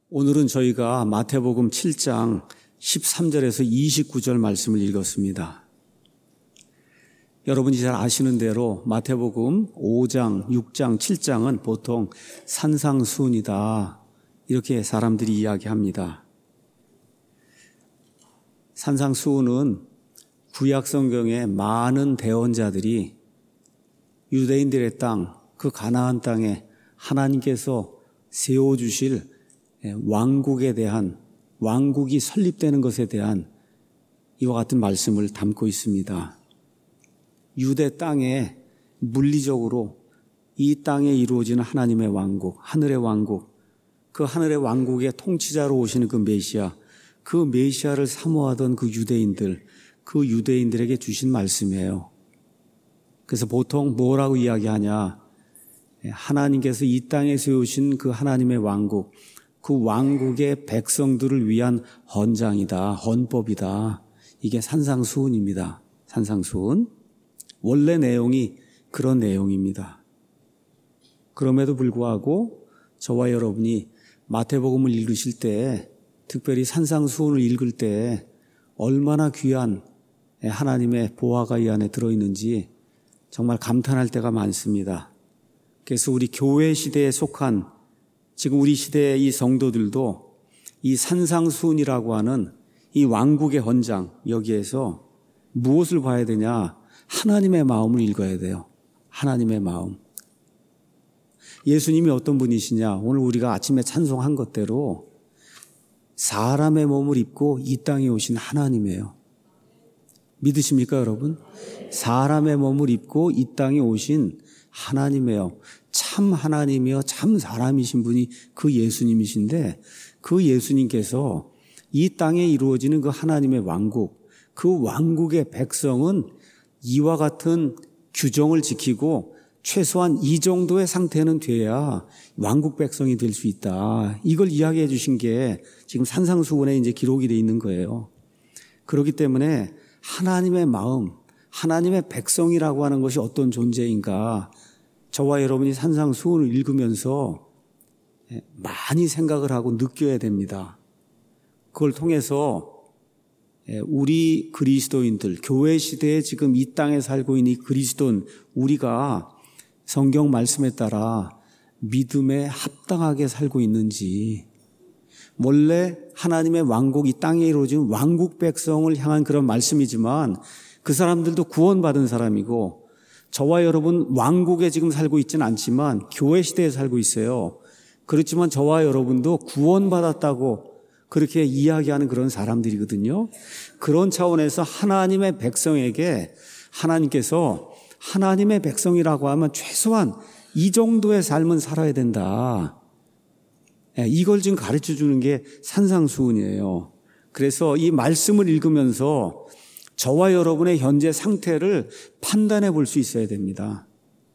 오늘은 저희가 마태복음 7장 13절에서 29절 말씀을 읽었습니다. 여러분이 잘 아시는 대로 마태복음 5장, 6장, 7장은 보통 산상수훈이다 이렇게 사람들이 이야기합니다. 산상수훈은 구약 성경의 많은 대언자들이 유대인들의 땅, 그 가나안 땅에 하나님께서 세워주실 왕국에 대한, 왕국이 설립되는 것에 대한 이와 같은 말씀을 담고 있습니다. 유대 땅에 물리적으로 이 땅에 이루어지는 하나님의 왕국, 하늘의 왕국, 그 하늘의 왕국의 통치자로 오시는 그 메시아, 그 메시아를 사모하던 그 유대인들에게 주신 말씀이에요. 그래서 보통 뭐라고 이야기하냐? 하나님께서 이 땅에 세우신 그 하나님의 왕국, 그 왕국의 백성들을 위한 헌장이다, 헌법이다. 이게 산상수훈입니다. 산상수훈. 원래 내용이 그런 내용입니다. 그럼에도 불구하고 저와 여러분이 마태복음을 읽으실 때, 특별히 산상수훈을 읽을 때 얼마나 귀한 하나님의 보화가 이 안에 들어있는지 정말 감탄할 때가 많습니다. 그래서 우리 교회 시대에 속한 지금 우리 시대의 이 성도들도 이 산상수훈이라고 하는 이 왕국의 헌장, 여기에서 무엇을 봐야 되냐? 하나님의 마음을 읽어야 돼요. 하나님의 마음. 예수님이 어떤 분이시냐? 오늘 우리가 아침에 찬송한 것대로 사람의 몸을 입고 이 땅에 오신 하나님이에요. 믿으십니까, 여러분? 사람의 몸을 입고 이 땅에 오신 하나님이에요. 참 하나님이요, 참 사람이신 분이 그 예수님이신데, 그 예수님께서 이 땅에 이루어지는 그 하나님의 왕국, 그 왕국의 백성은 이와 같은 규정을 지키고 최소한 이 정도의 상태는 돼야 왕국 백성이 될 수 있다. 이걸 이야기해 주신 게 지금 산상수훈에 이제 기록이 되어 있는 거예요. 그렇기 때문에 하나님의 마음, 하나님의 백성이라고 하는 것이 어떤 존재인가, 저와 여러분이 산상수훈을 읽으면서 많이 생각을 하고 느껴야 됩니다. 그걸 통해서 우리 그리스도인들, 교회 시대에 지금 이 땅에 살고 있는 이 그리스도인, 우리가 성경 말씀에 따라 믿음에 합당하게 살고 있는지, 원래 하나님의 왕국, 이 땅에 이루어진 왕국 백성을 향한 그런 말씀이지만 그 사람들도 구원받은 사람이고, 저와 여러분 왕국에 지금 살고 있지는 않지만 교회 시대에 살고 있어요. 그렇지만 저와 여러분도 구원받았다고 그렇게 이야기하는 그런 사람들이거든요. 그런 차원에서 하나님의 백성에게 하나님께서 하나님의 백성이라고 하면 최소한 이 정도의 삶은 살아야 된다. 이걸 지금 가르쳐 주는 게 산상수훈이에요. 그래서 이 말씀을 읽으면서 저와 여러분의 현재 상태를 판단해 볼 수 있어야 됩니다.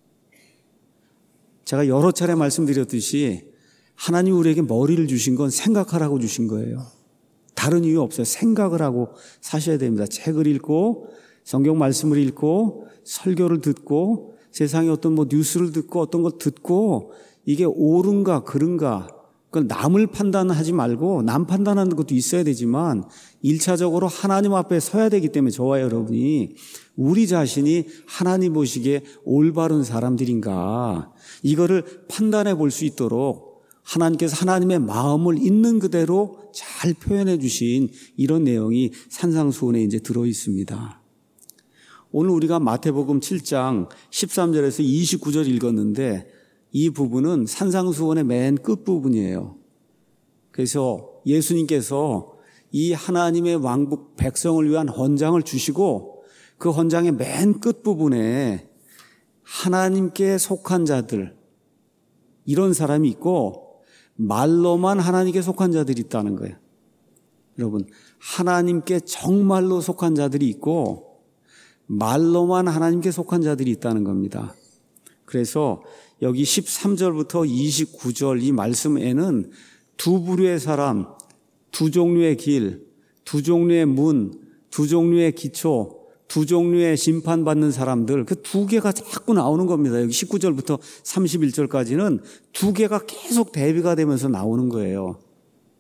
제가 여러 차례 말씀드렸듯이 하나님 우리에게 머리를 주신 건 생각하라고 주신 거예요. 다른 이유 없어요. 생각을 하고 사셔야 됩니다. 책을 읽고 성경 말씀을 읽고 설교를 듣고 세상에 어떤 뉴스를 듣고 어떤 걸 듣고 이게 옳은가 그른가, 그걸 남을 판단하지 말고 남 판단하는 것도 있어야 되지만 1차적으로 하나님 앞에 서야 되기 때문에 저와 여러분이 우리 자신이 하나님 보시기에 올바른 사람들인가, 이거를 판단해 볼 수 있도록 하나님께서 하나님의 마음을 있는 그대로 잘 표현해 주신 이런 내용이 산상수훈에 이제 들어 있습니다. 오늘 우리가 마태복음 7장 13절에서 29절 읽었는데 이 부분은 산상수훈의 맨 끝부분이에요. 그래서 예수님께서 이 하나님의 왕국 백성을 위한 헌장을 주시고 그 헌장의 맨 끝부분에 하나님께 속한 자들, 이런 사람이 있고 말로만 하나님께 속한 자들이 있다는 거예요. 여러분, 하나님께 정말로 속한 자들이 있고 말로만 하나님께 속한 자들이 있다는 겁니다. 그래서 여기 13절부터 29절 이 말씀에는 두 부류의 사람, 두 종류의 길, 두 종류의 문, 두 종류의 기초, 두 종류의 심판받는 사람들, 그 두 개가 자꾸 나오는 겁니다. 여기 19절부터 31절까지는 두 개가 계속 대비가 되면서 나오는 거예요.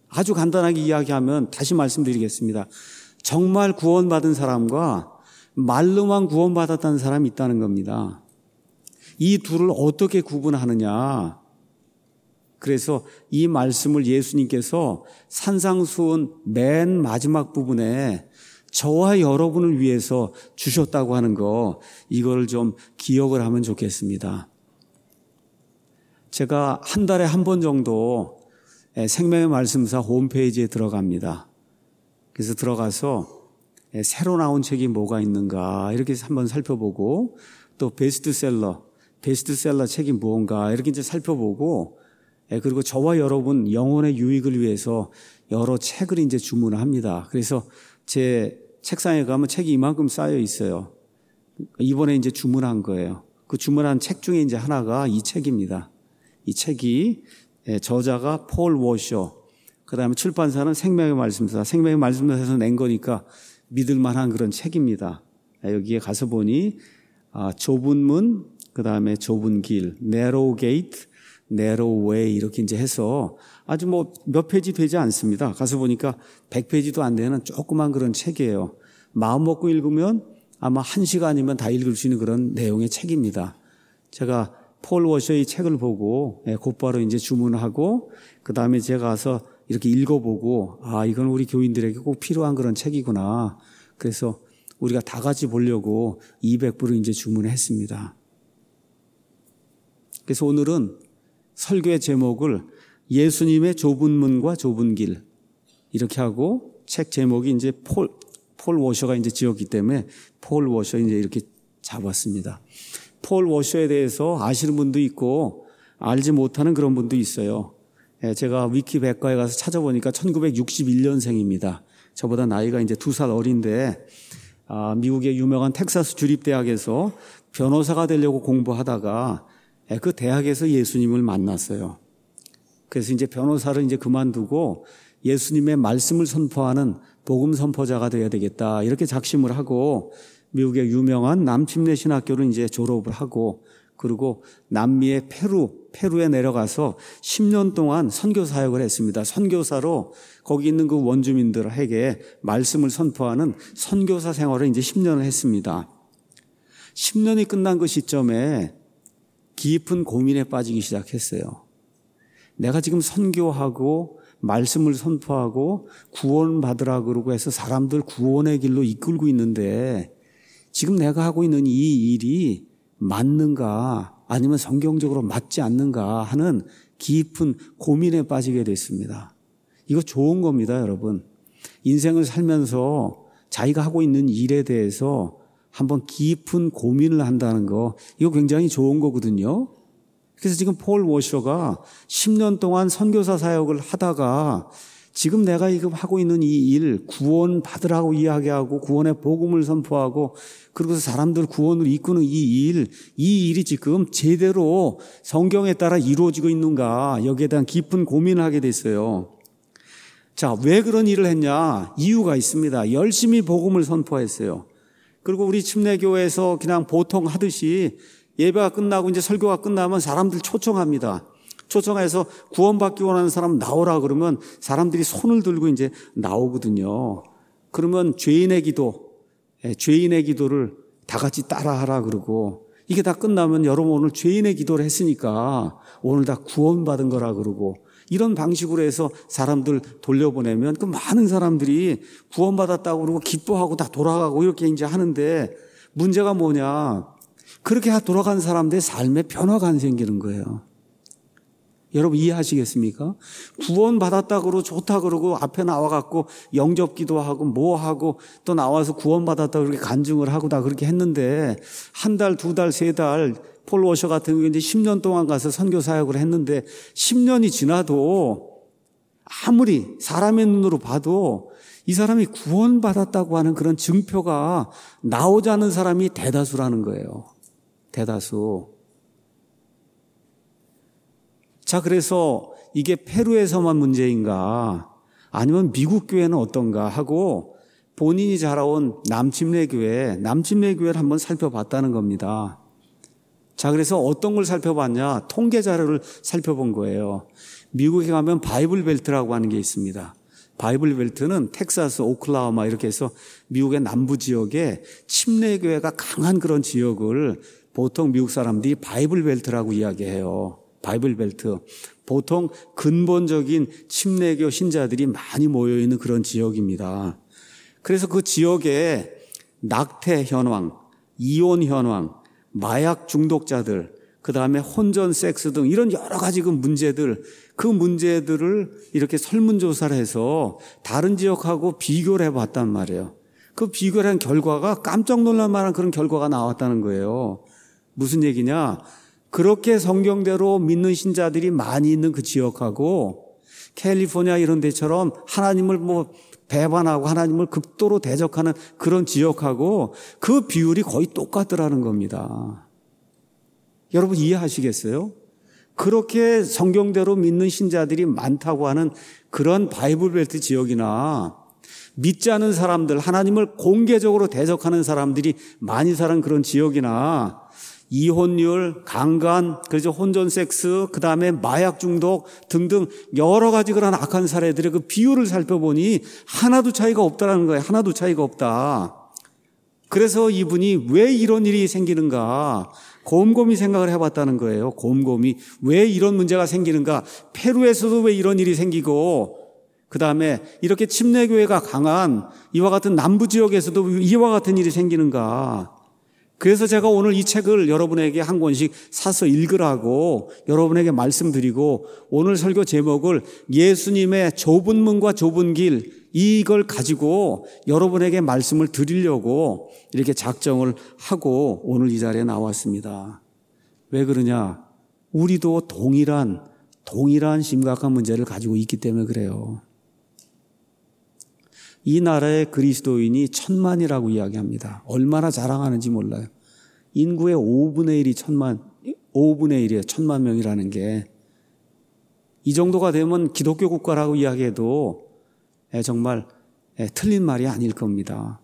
아주 간단하게 이야기하면 다시 말씀드리겠습니다. 정말 구원받은 사람과 말로만 구원받았다는 사람이 있다는 겁니다. 이 둘을 어떻게 구분하느냐. 그래서 이 말씀을 예수님께서 산상수훈 맨 마지막 부분에 저와 여러분을 위해서 주셨다고 하는 거, 이걸 좀 기억을 하면 좋겠습니다. 제가 한 달에 한 번 정도 생명의 말씀사 홈페이지에 들어갑니다. 그래서 들어가서 새로 나온 책이 뭐가 있는가 이렇게 한번 살펴보고, 또 베스트셀러 책이 무언가 이렇게 이제 살펴보고, 그리고 저와 여러분 영혼의 유익을 위해서 여러 책을 이제 주문을 합니다. 그래서 제 책상에 가면 책이 이만큼 쌓여 있어요. 이번에 이제 주문한 거예요. 그 주문한 책 중에 이제 하나가 이 책입니다. 이 책이 저자가 폴 워셔, 그 다음에 출판사는 생명의 말씀사, 생명의 말씀사에서 낸 거니까 믿을 만한 그런 책입니다. 여기에 가서 보니 좁은 문, 그 다음에 좁은 길, narrow gate, narrow way 이렇게 이제 해서 아주 뭐 몇 페이지 되지 않습니다. 가서 보니까 100페이지도 안 되는 조그만 그런 책이에요. 마음 먹고 읽으면 아마 1시간이면 다 읽을 수 있는 그런 내용의 책입니다. 제가 폴 워셔의 책을 보고 곧바로 이제 주문하고, 그 다음에 제가 가서 이렇게 읽어보고, 이건 우리 교인들에게 꼭 필요한 그런 책이구나. 그래서 우리가 다 같이 보려고 200불을 이제 주문을 했습니다. 그래서 오늘은 설교의 제목을 예수님의 좁은 문과 좁은 길 이렇게 하고, 책 제목이 이제 폴 워셔가 이제 지었기 때문에 폴 워셔 이제 이렇게 잡았습니다. 폴 워셔에 대해서 아시는 분도 있고 알지 못하는 그런 분도 있어요. 제가 위키 백과에 가서 찾아보니까 1961년생입니다. 저보다 나이가 이제 2살 어린데, 미국의 유명한 텍사스 주립대학에서 변호사가 되려고 공부하다가 그 대학에서 예수님을 만났어요. 그래서 이제 변호사를 이제 그만두고 예수님의 말씀을 선포하는 복음 선포자가 되어야 되겠다, 이렇게 작심을 하고 미국의 유명한 남침례 신학교를 이제 졸업을 하고, 그리고 남미의 페루에 내려가서 10년 동안 선교 사역을 했습니다. 선교사로 거기 있는 그 원주민들에게 말씀을 선포하는 선교사 생활을 이제 10년을 했습니다. 10년이 끝난 그 시점에 깊은 고민에 빠지기 시작했어요. 내가 지금 선교하고 말씀을 선포하고 구원받으라 그러고 해서 사람들 구원의 길로 이끌고 있는데, 지금 내가 하고 있는 이 일이 맞는가, 아니면 성경적으로 맞지 않는가 하는 깊은 고민에 빠지게 됐습니다. 이거 좋은 겁니다, 여러분. 인생을 살면서 자기가 하고 있는 일에 대해서 한번 깊은 고민을 한다는 거, 이거 굉장히 좋은 거거든요. 그래서 지금 폴 워셔가 10년 동안 선교사 사역을 하다가 지금 내가 지금 하고 있는 이 일, 구원 받으라고 이야기하고 구원의 복음을 선포하고 그리고서 사람들 구원을 이끄는 이 일이 지금 제대로 성경에 따라 이루어지고 있는가, 여기에 대한 깊은 고민을 하게 됐어요. 자, 왜 그런 일을 했냐? 이유가 있습니다. 열심히 복음을 선포했어요. 그리고 우리 침례교회에서 그냥 보통 하듯이 예배가 끝나고 이제 설교가 끝나면 사람들 초청합니다. 초청해서 구원받기 원하는 사람 나오라 그러면 사람들이 손을 들고 이제 나오거든요. 그러면 죄인의 기도를 다 같이 따라하라 그러고, 이게 다 끝나면 여러분 오늘 죄인의 기도를 했으니까 오늘 다 구원받은 거라 그러고, 이런 방식으로 해서 사람들 돌려보내면 그 많은 사람들이 구원받았다고 그러고 기뻐하고 다 돌아가고 이렇게 이제 하는데, 문제가 뭐냐? 그렇게 돌아간 사람들의 삶에 변화가 안 생기는 거예요. 여러분 이해하시겠습니까? 구원받았다 그러고 좋다 그러고 앞에 나와갖고 영접기도 하고 뭐 하고 또 나와서 구원받았다 그렇게 간증을 하고 다 그렇게 했는데, 한 달, 두 달, 세 달, 폴 워셔 같은 경우에 이제 10년 동안 가서 선교 사역을 했는데 10년이 지나도 아무리 사람의 눈으로 봐도 이 사람이 구원받았다고 하는 그런 증표가 나오지 않는 사람이 대다수라는 거예요. 대다수. 자, 그래서 이게 페루에서만 문제인가, 아니면 미국 교회는 어떤가 하고 본인이 자라온 남침례교회를 한번 살펴봤다는 겁니다. 자, 그래서 어떤 걸 살펴봤냐? 통계 자료를 살펴본 거예요. 미국에 가면 바이블 벨트라고 하는 게 있습니다. 바이블 벨트는 텍사스, 오클라호마 이렇게 해서 미국의 남부 지역에 침례교회가 강한 그런 지역을 보통 미국 사람들이 바이블 벨트라고 이야기해요. 바이블 벨트. 보통 근본적인 침례교 신자들이 많이 모여있는 그런 지역입니다. 그래서 그 지역에 낙태 현황, 이혼 현황, 마약 중독자들, 그 다음에 혼전 섹스 등 이런 여러 가지 그 문제들을 이렇게 설문조사를 해서 다른 지역하고 비교를 해봤단 말이에요. 그 비교를 한 결과가 깜짝 놀랄 만한 그런 결과가 나왔다는 거예요. 무슨 얘기냐? 그렇게 성경대로 믿는 신자들이 많이 있는 그 지역하고 캘리포니아 이런 데처럼 하나님을 배반하고 하나님을 극도로 대적하는 그런 지역하고 그 비율이 거의 똑같더라는 겁니다. 여러분 이해하시겠어요? 그렇게 성경대로 믿는 신자들이 많다고 하는 그런 바이블 벨트 지역이나 믿지 않은 사람들, 하나님을 공개적으로 대적하는 사람들이 많이 사는 그런 지역이나 이혼율, 강간, 그래서 혼전 섹스, 그 다음에 마약 중독 등등 여러 가지 그런 악한 사례들의 그 비율을 살펴보니 하나도 차이가 없다라는 거예요. 하나도 차이가 없다. 그래서 이분이 왜 이런 일이 생기는가 곰곰이 생각을 해봤다는 거예요. 곰곰이 왜 이런 문제가 생기는가. 페루에서도 왜 이런 일이 생기고 그 다음에 이렇게 침례교회가 강한 이와 같은 남부 지역에서도 이와 같은 일이 생기는가. 그래서 제가 오늘 이 책을 여러분에게 한 권씩 사서 읽으라고 여러분에게 말씀드리고 오늘 설교 제목을 예수님의 좁은 문과 좁은 길 이걸 가지고 여러분에게 말씀을 드리려고 이렇게 작정을 하고 오늘 이 자리에 나왔습니다. 왜 그러냐? 우리도 동일한 심각한 문제를 가지고 있기 때문에 그래요. 이 나라의 그리스도인이 1000만이라고 이야기합니다. 얼마나 자랑하는지 몰라요. 인구의 5분의 1이 5분의 1이에요. 1000만 명이라는 게. 이 정도가 되면 기독교 국가라고 이야기해도 정말 틀린 말이 아닐 겁니다.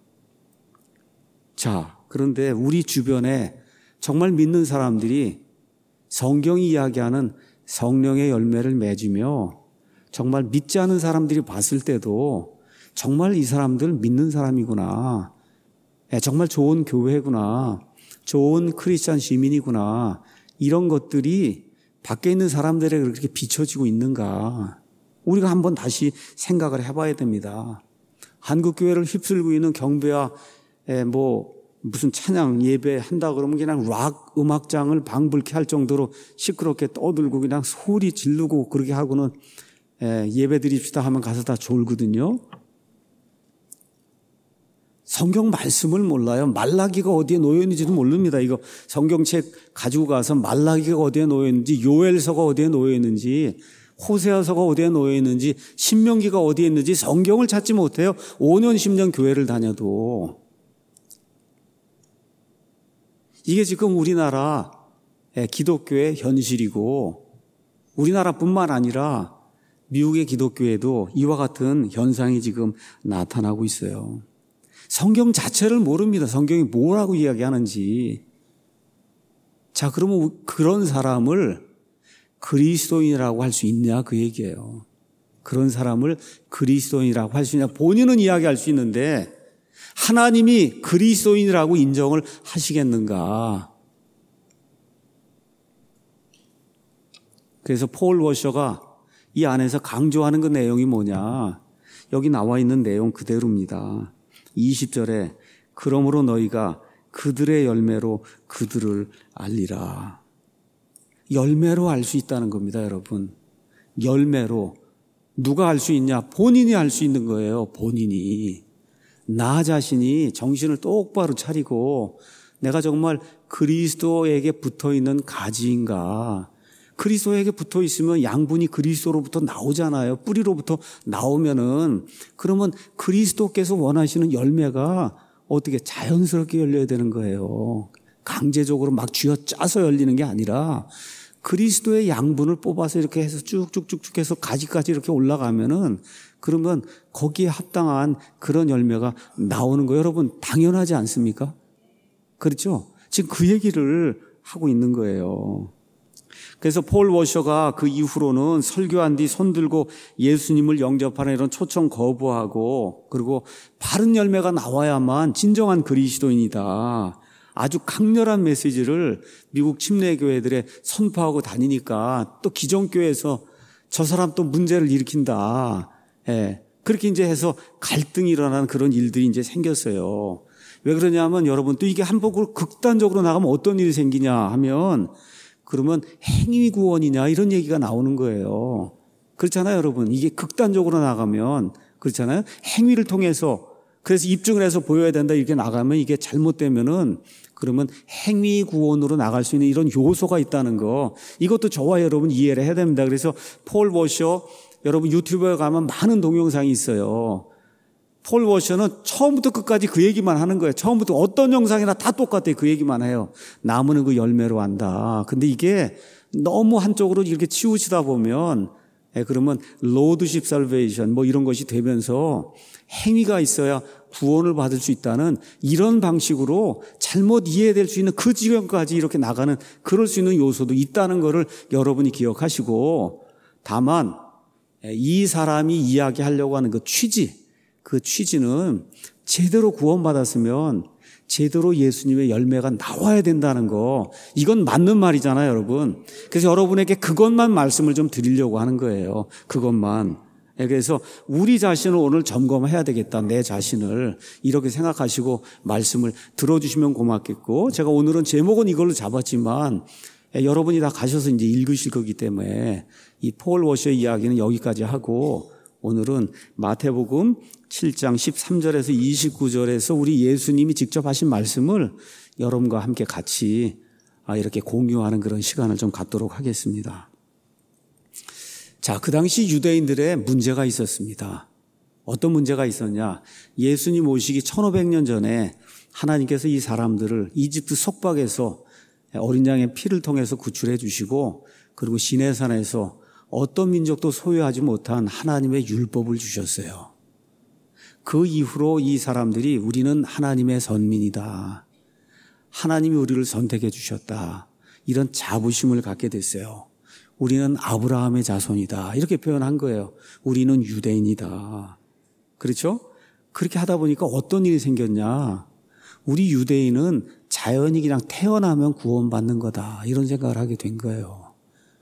자, 그런데 우리 주변에 정말 믿는 사람들이 성경이 이야기하는 성령의 열매를 맺으며 정말 믿지 않은 사람들이 봤을 때도 정말 이 사람들 믿는 사람이구나. 정말 좋은 교회구나. 좋은 크리스찬 시민이구나. 이런 것들이 밖에 있는 사람들에게 그렇게 비춰지고 있는가. 우리가 한번 다시 생각을 해봐야 됩니다. 한국교회를 휩쓸고 있는 경배와 무슨 찬양 예배 한다 그러면 그냥 락 음악장을 방불케 할 정도로 시끄럽게 떠들고 그냥 소리 지르고 그렇게 하고는 예배 드립시다 하면 가서 다 졸거든요. 성경 말씀을 몰라요. 말라기가 어디에 놓여 있는지도 모릅니다. 이거 성경책 가지고 가서 말라기가 어디에 놓여 있는지, 요엘서가 어디에 놓여 있는지, 호세아서가 어디에 놓여 있는지, 신명기가 어디에 있는지 성경을 찾지 못해요. 5년 10년 교회를 다녀도. 이게 지금 우리나라 기독교의 현실이고 우리나라뿐만 아니라 미국의 기독교에도 이와 같은 현상이 지금 나타나고 있어요. 성경 자체를 모릅니다. 성경이 뭐라고 이야기하는지. 자, 그러면 그런 사람을 그리스도인이라고 할 수 있냐 그 얘기예요. 그런 사람을 그리스도인이라고 할 수 있냐. 본인은 이야기할 수 있는데 하나님이 그리스도인이라고 인정을 하시겠는가. 그래서 폴 워셔가 이 안에서 강조하는 그 내용이 뭐냐. 여기 나와 있는 내용 그대로입니다. 20절에 그러므로 너희가 그들의 열매로 그들을 알리라. 열매로 알 수 있다는 겁니다, 여러분. 열매로. 누가 알 수 있냐? 본인이 알 수 있는 거예요, 본인이. 나 자신이 정신을 똑바로 차리고 내가 정말 그리스도에게 붙어있는 가지인가. 그리스도에게 붙어 있으면 양분이 그리스도로부터 나오잖아요. 뿌리로부터 나오면은 그러면 그리스도께서 원하시는 열매가 어떻게 자연스럽게 열려야 되는 거예요. 강제적으로 막 쥐어짜서 열리는 게 아니라 그리스도의 양분을 뽑아서 이렇게 해서 쭉쭉쭉쭉 해서 가지까지 이렇게 올라가면은 그러면 거기에 합당한 그런 열매가 나오는 거예요. 여러분 당연하지 않습니까? 그렇죠? 지금 그 얘기를 하고 있는 거예요. 그래서 폴 워셔가 그 이후로는 설교한 뒤 손들고 예수님을 영접하는 이런 초청 거부하고, 그리고 바른 열매가 나와야만 진정한 그리스도인이다, 아주 강렬한 메시지를 미국 침례교회들에 선포하고 다니니까 또 기존교회에서 저 사람 또 문제를 일으킨다, 그렇게 이제 해서 갈등이 일어나는 그런 일들이 이제 생겼어요. 왜 그러냐면 여러분, 또 이게 한복으로 극단적으로 나가면 어떤 일이 생기냐 하면, 그러면 행위 구원이냐 이런 얘기가 나오는 거예요. 그렇잖아요, 여러분. 이게 극단적으로 나가면, 그렇잖아요. 행위를 통해서, 그래서 입증을 해서 보여야 된다 이렇게 나가면, 이게 잘못되면은 그러면 행위 구원으로 나갈 수 있는 이런 요소가 있다는 거, 이것도 저와 여러분 이해를 해야 됩니다. 그래서 폴 워셔, 여러분 유튜브에 가면 많은 동영상이 있어요. 폴 워셔는 처음부터 끝까지 그 얘기만 하는 거예요. 처음부터 어떤 영상이나 다 똑같아요. 그 얘기만 해요. 나무는 그 열매로 안다. 근데 이게 너무 한쪽으로 이렇게 치우치다 보면, 그러면 로드십 살베이션 뭐 이런 것이 되면서 행위가 있어야 구원을 받을 수 있다는 이런 방식으로 잘못 이해될 수 있는 그 지경까지 이렇게 나가는, 그럴 수 있는 요소도 있다는 것을 여러분이 기억하시고, 다만 이 사람이 이야기하려고 하는 그 취지는 제대로 구원받았으면 제대로 예수님의 열매가 나와야 된다는 거, 이건 맞는 말이잖아요, 여러분. 그래서 여러분에게 그것만 말씀을 좀 드리려고 하는 거예요. 그것만. 그래서 우리 자신을 오늘 점검해야 되겠다, 내 자신을, 이렇게 생각하시고 말씀을 들어주시면 고맙겠고, 제가 오늘은 제목은 이걸로 잡았지만 여러분이 다 가셔서 이제 읽으실 거기 때문에 이 폴 워셔의 이야기는 여기까지 하고, 오늘은 마태복음 7장 13절에서 29절에서 우리 예수님이 직접 하신 말씀을 여러분과 함께 같이 이렇게 공유하는 그런 시간을 좀 갖도록 하겠습니다. 자, 그 당시 유대인들의 문제가 있었습니다. 어떤 문제가 있었냐? 예수님 오시기 1500년 전에 하나님께서 이 사람들을 이집트 속박에서 어린 양의 피를 통해서 구출해 주시고, 그리고 시내산에서 어떤 민족도 소유하지 못한 하나님의 율법을 주셨어요. 그 이후로 이 사람들이 우리는 하나님의 선민이다, 하나님이 우리를 선택해 주셨다, 이런 자부심을 갖게 됐어요. 우리는 아브라함의 자손이다, 이렇게 표현한 거예요. 우리는 유대인이다. 그렇죠? 그렇게 하다 보니까 어떤 일이 생겼냐? 우리 유대인은 자연히 그냥 태어나면 구원받는 거다, 이런 생각을 하게 된 거예요.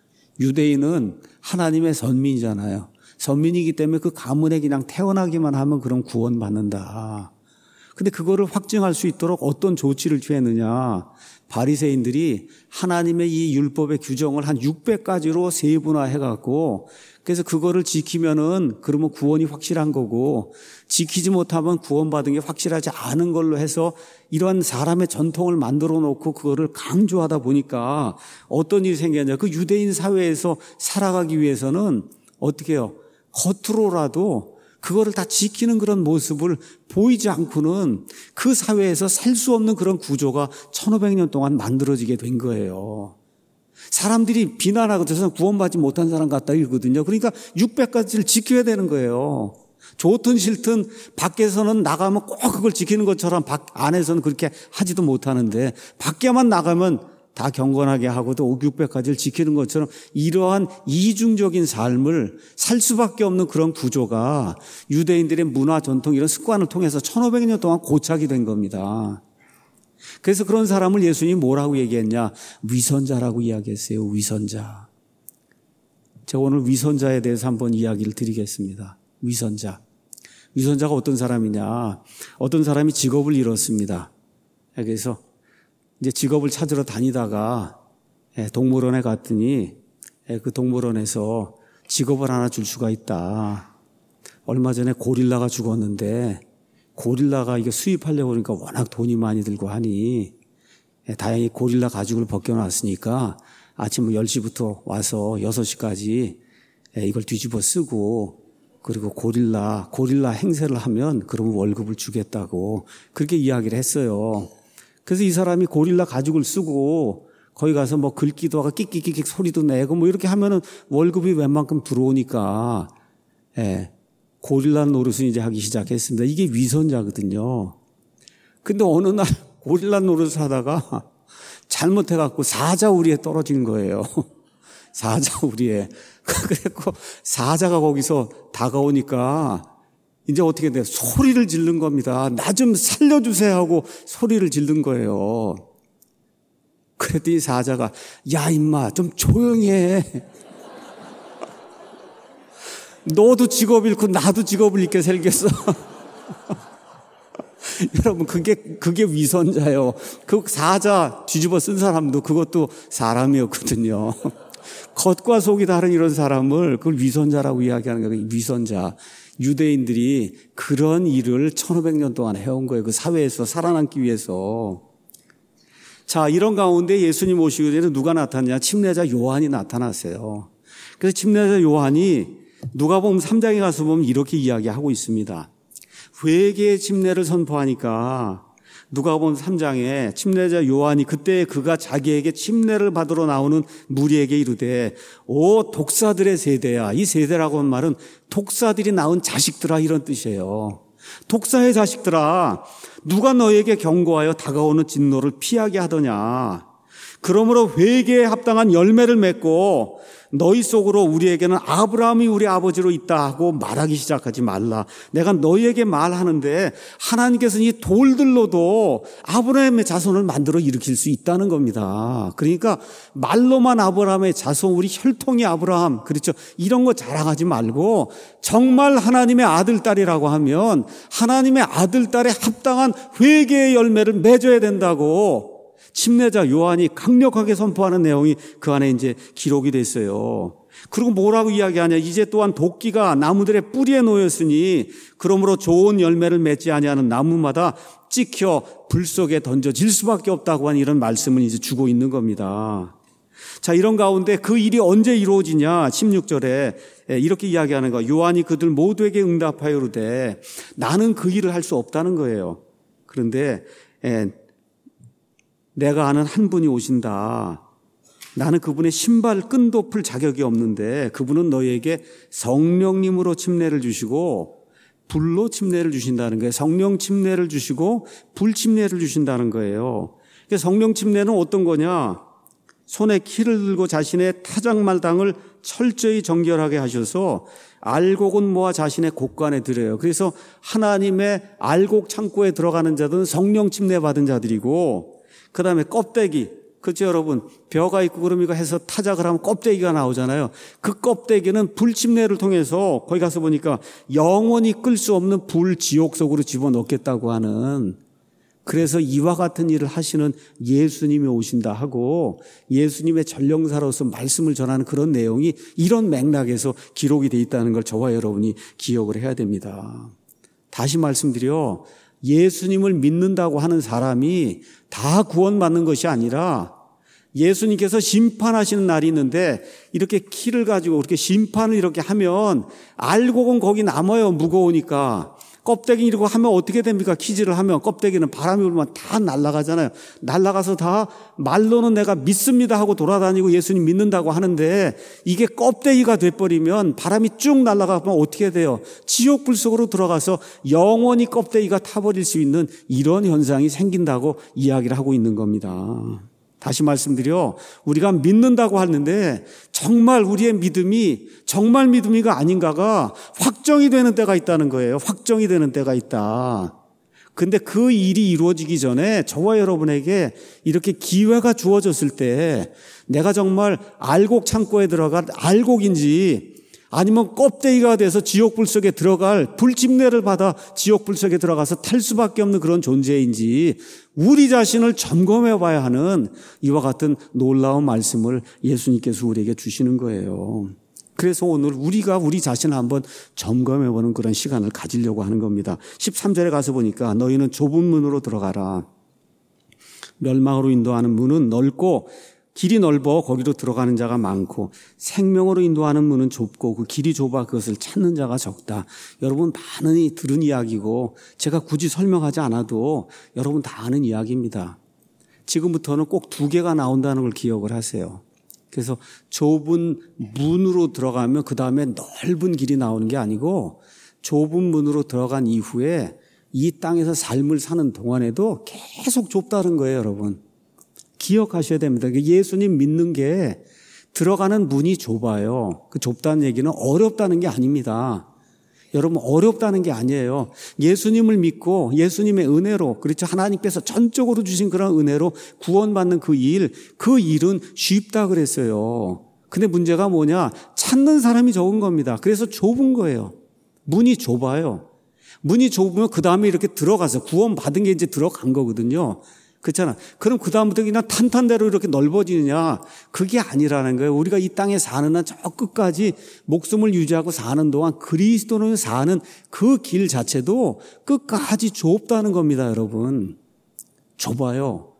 유대인은 하나님의 선민이잖아요. 선민이기 때문에 그 가문에 그냥 태어나기만 하면 그럼 구원받는다. 근데 그거를 확증할 수 있도록 어떤 조치를 취했느냐? 바리새인들이 하나님의 이 율법의 규정을 한 600가지로 세분화해갖고, 그래서 그거를 지키면은 그러면 구원이 확실한 거고, 지키지 못하면 구원받은 게 확실하지 않은 걸로 해서 이러한 사람의 전통을 만들어 놓고 그거를 강조하다 보니까 어떤 일이 생겼냐? 그 유대인 사회에서 살아가기 위해서는 어떻게 해요? 겉으로라도 그거를 다 지키는 그런 모습을 보이지 않고는 그 사회에서 살 수 없는 그런 구조가 1500년 동안 만들어지게 된 거예요. 사람들이 비난하고 저 사람 구원받지 못한 사람 같다 이러거든요. 그러니까 600가지를 지켜야 되는 거예요. 좋든 싫든 밖에서는 나가면 꼭 그걸 지키는 것처럼 안에서는 그렇게 하지도 못하는데, 밖에만 나가면 다 경건하게 하고 또 600가지를 지키는 것처럼 이러한 이중적인 삶을 살 수밖에 없는 그런 구조가 유대인들의 문화, 전통, 이런 습관을 통해서 1500년 동안 고착이 된 겁니다. 그래서 그런 사람을 예수님이 뭐라고 얘기했냐? 위선자라고 이야기했어요. 위선자. 제가 오늘 위선자에 대해서 한번 이야기를 드리겠습니다. 위선자가 어떤 사람이냐? 어떤 사람이 직업을 잃었습니다. 그래서 이제 직업을 찾으러 다니다가 동물원에 갔더니 그 동물원에서 직업을 하나 줄 수가 있다. 얼마 전에 고릴라가 죽었는데 고릴라가 이게 수입하려고 그러니까 워낙 돈이 많이 들고 하니 다행히 고릴라 가죽을 벗겨놨으니까 아침 10시부터 와서 6시까지 이걸 뒤집어 쓰고, 그리고 고릴라 행세를 하면 그러면 월급을 주겠다고 그렇게 이야기를 했어요. 그래서 이 사람이 고릴라 가죽을 쓰고 거기 가서 뭐 긁기도 하고 끽끽끽 소리도 내고 뭐 이렇게 하면은 월급이 웬만큼 들어오니까 고릴라 노릇을 이제 하기 시작했습니다. 이게 위선자거든요. 근데 어느 날 고릴라 노릇을 하다가 잘못해갖고 사자우리에 떨어진 거예요. 사자우리에. 그래갖고 사자가 거기서 다가오니까 이제 어떻게 돼요? 소리를 지른 겁니다. 나 좀 살려주세요 하고 소리를 지른 거예요. 그랬더니 사자가 야 임마 좀 조용히 해. 너도 직업 잃고 나도 직업을 잃게 생겼어. 여러분 그게 위선자예요. 그 사자 뒤집어 쓴 사람도 그것도 사람이었거든요. 겉과 속이 다른 이런 사람을 그걸 위선자라고 이야기하는 거예요. 위선자. 유대인들이 그런 일을 1500년 동안 해온 거예요. 그 사회에서 살아남기 위해서. 자, 이런 가운데 예수님 오시기 전에 누가 나타났냐? 침례자 요한이 나타났어요. 그래서 침례자 요한이 누가복음 3장에 가서 보면 이렇게 이야기하고 있습니다. 회개의 침례를 선포하니까 누가복음 3장에 침례자 요한이 그때 그가 자기에게 침례를 받으러 나오는 무리에게 이르되 오 독사들의 세대야. 이 세대라고 하는 말은 독사들이 낳은 자식들아 이런 뜻이에요. 독사의 자식들아 누가 너에게 경고하여 다가오는 진노를 피하게 하더냐. 그러므로 회개에 합당한 열매를 맺고 너희 속으로 우리에게는 아브라함이 우리 아버지로 있다 하고 말하기 시작하지 말라. 내가 너희에게 말하는데 하나님께서는 이 돌들로도 아브라함의 자손을 만들어 일으킬 수 있다는 겁니다. 그러니까 말로만 아브라함의 자손, 우리 혈통이 아브라함, 그렇죠? 이런 거 자랑하지 말고 정말 하나님의 아들, 딸이라고 하면 하나님의 아들, 딸에 합당한 회개의 열매를 맺어야 된다고 침례자 요한이 강력하게 선포하는 내용이 그 안에 이제 기록이 됐어요. 그리고 뭐라고 이야기하냐? 이제 또한 도끼가 나무들의 뿌리에 놓였으니 그러므로 좋은 열매를 맺지 아니하는 나무마다 찍혀 불 속에 던져질 수밖에 없다고 하는 이런 말씀을 이제 주고 있는 겁니다. 자, 이런 가운데 그 일이 언제 이루어지냐? 16절에 이렇게 이야기하는 거. 요한이 그들 모두에게 응답하여 이르되 나는 그 일을 할 수 없다는 거예요. 그런데 내가 아는 한 분이 오신다. 나는 그분의 신발 끈도 풀 자격이 없는데 그분은 너희에게 성령님으로 침례를 주시고 불로 침례를 주신다는 거예요. 성령 침례를 주시고 불 침례를 주신다는 거예요. 성령 침례는 어떤 거냐? 손에 키를 들고 자신의 타작말당을 철저히 정결하게 하셔서 알곡은 모아 자신의 곳간에 들여요. 그래서 하나님의 알곡 창고에 들어가는 자들은 성령 침례 받은 자들이고 그 다음에 껍데기, 그렇죠 여러분? 벼가 있고 그럼 이거 해서 타작을 하면 껍데기가 나오잖아요. 그 껍데기는 불침례를 통해서 거기 가서 보니까 영원히 끌 수 없는 불 지옥 속으로 집어넣겠다고 하는, 그래서 이와 같은 일을 하시는 예수님이 오신다 하고 예수님의 전령사로서 말씀을 전하는 그런 내용이 이런 맥락에서 기록이 돼 있다는 걸 저와 여러분이 기억을 해야 됩니다. 다시 말씀드려 예수님을 믿는다고 하는 사람이 다 구원받는 것이 아니라 예수님께서 심판하시는 날이 있는데 이렇게 키를 가지고 그렇게 심판을 이렇게 하면 알곡은 거기 남아요. 무거우니까. 껍데기 이러고 하면 어떻게 됩니까? 키질을 하면 껍데기는 바람이 불면 다 날아가잖아요. 날아가서 다 말로는 내가 믿습니다 하고 돌아다니고 예수님 믿는다고 하는데 이게 껍데기가 돼버리면 바람이 쭉 날아가면 어떻게 돼요? 지옥불 속으로 들어가서 영원히 껍데기가 타버릴 수 있는 이런 현상이 생긴다고 이야기를 하고 있는 겁니다. 다시 말씀드려 우리가 믿는다고 하는데 정말 우리의 믿음이 정말 믿음이가 아닌가가 확정이 되는 때가 있다는 거예요. 확정이 되는 때가 있다. 근데 그 일이 이루어지기 전에 저와 여러분에게 이렇게 기회가 주어졌을 때 내가 정말 알곡 창고에 들어갈 알곡인지 아니면 껍데기가 돼서 지옥불 속에 들어갈 불침례를 받아 지옥불 속에 들어가서 탈 수밖에 없는 그런 존재인지 우리 자신을 점검해 봐야 하는 이와 같은 놀라운 말씀을 예수님께서 우리에게 주시는 거예요. 그래서 오늘 우리가 우리 자신을 한번 점검해 보는 그런 시간을 가지려고 하는 겁니다. 13절에 가서 보니까 너희는 좁은 문으로 들어가라. 멸망으로 인도하는 문은 넓고 길이 넓어 거기로 들어가는 자가 많고 생명으로 인도하는 문은 좁고 그 길이 좁아 그것을 찾는 자가 적다. 여러분 많이 들은 이야기고 제가 굳이 설명하지 않아도 여러분 다 아는 이야기입니다. 지금부터는 꼭 2개가 나온다는 걸 기억을 하세요. 그래서 좁은 문으로 들어가면 그 다음에 넓은 길이 나오는 게 아니고 좁은 문으로 들어간 이후에 이 땅에서 삶을 사는 동안에도 계속 좁다는 거예요, 여러분. 기억하셔야 됩니다. 예수님 믿는 게 들어가는 문이 좁아요. 그 좁다는 얘기는 어렵다는 게 아닙니다. 여러분, 어렵다는 게 아니에요. 예수님을 믿고 예수님의 은혜로, 그렇죠, 하나님께서 전적으로 주신 그런 은혜로 구원받는 그 일은 쉽다 그랬어요. 근데 문제가 뭐냐? 찾는 사람이 적은 겁니다. 그래서 좁은 거예요. 문이 좁아요. 문이 좁으면 그 다음에 이렇게 들어가서 구원받은 게 이제 들어간 거거든요. 그렇잖아. 그럼 그 다음부터 그냥 탄탄대로 이렇게 넓어지느냐? 그게 아니라는 거예요. 우리가 이 땅에 사는 한 저 끝까지 목숨을 유지하고 사는 동안 그리스도를 사는 그 길 자체도 끝까지 좁다는 겁니다, 여러분. 좁아요.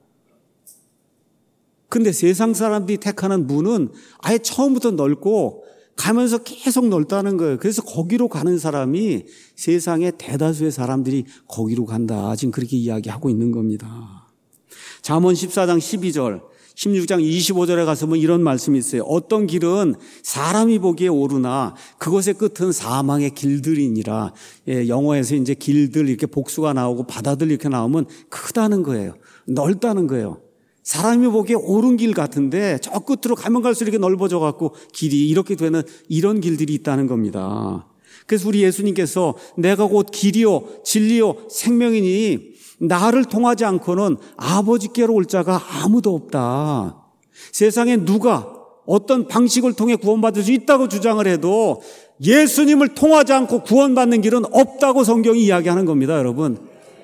근데 세상 사람들이 택하는 문은 아예 처음부터 넓고 가면서 계속 넓다는 거예요. 그래서 거기로 가는 사람이 세상의 대다수의 사람들이 거기로 간다. 지금 그렇게 이야기하고 있는 겁니다. 잠언 14장 12절, 16장 25절에 가서 보면 이런 말씀이 있어요. 어떤 길은 사람이 보기에 오르나 그것의 끝은 사망의 길들이니라. 영어에서 이제 길들 이렇게 복수가 나오고 바다들 이렇게 나오면 크다는 거예요. 넓다는 거예요. 사람이 보기에 옳은 길 같은데 저 끝으로 가면 갈수록 이렇게 넓어져 갖고 길이 이렇게 되는 이런 길들이 있다는 겁니다. 그래서 우리 예수님께서 내가 곧 길이요 진리요 생명이니 나를 통하지 않고는 아버지께로 올 자가 아무도 없다. 세상에 누가 어떤 방식을 통해 구원받을 수 있다고 주장을 해도 예수님을 통하지 않고 구원받는 길은 없다고 성경이 이야기하는 겁니다, 여러분.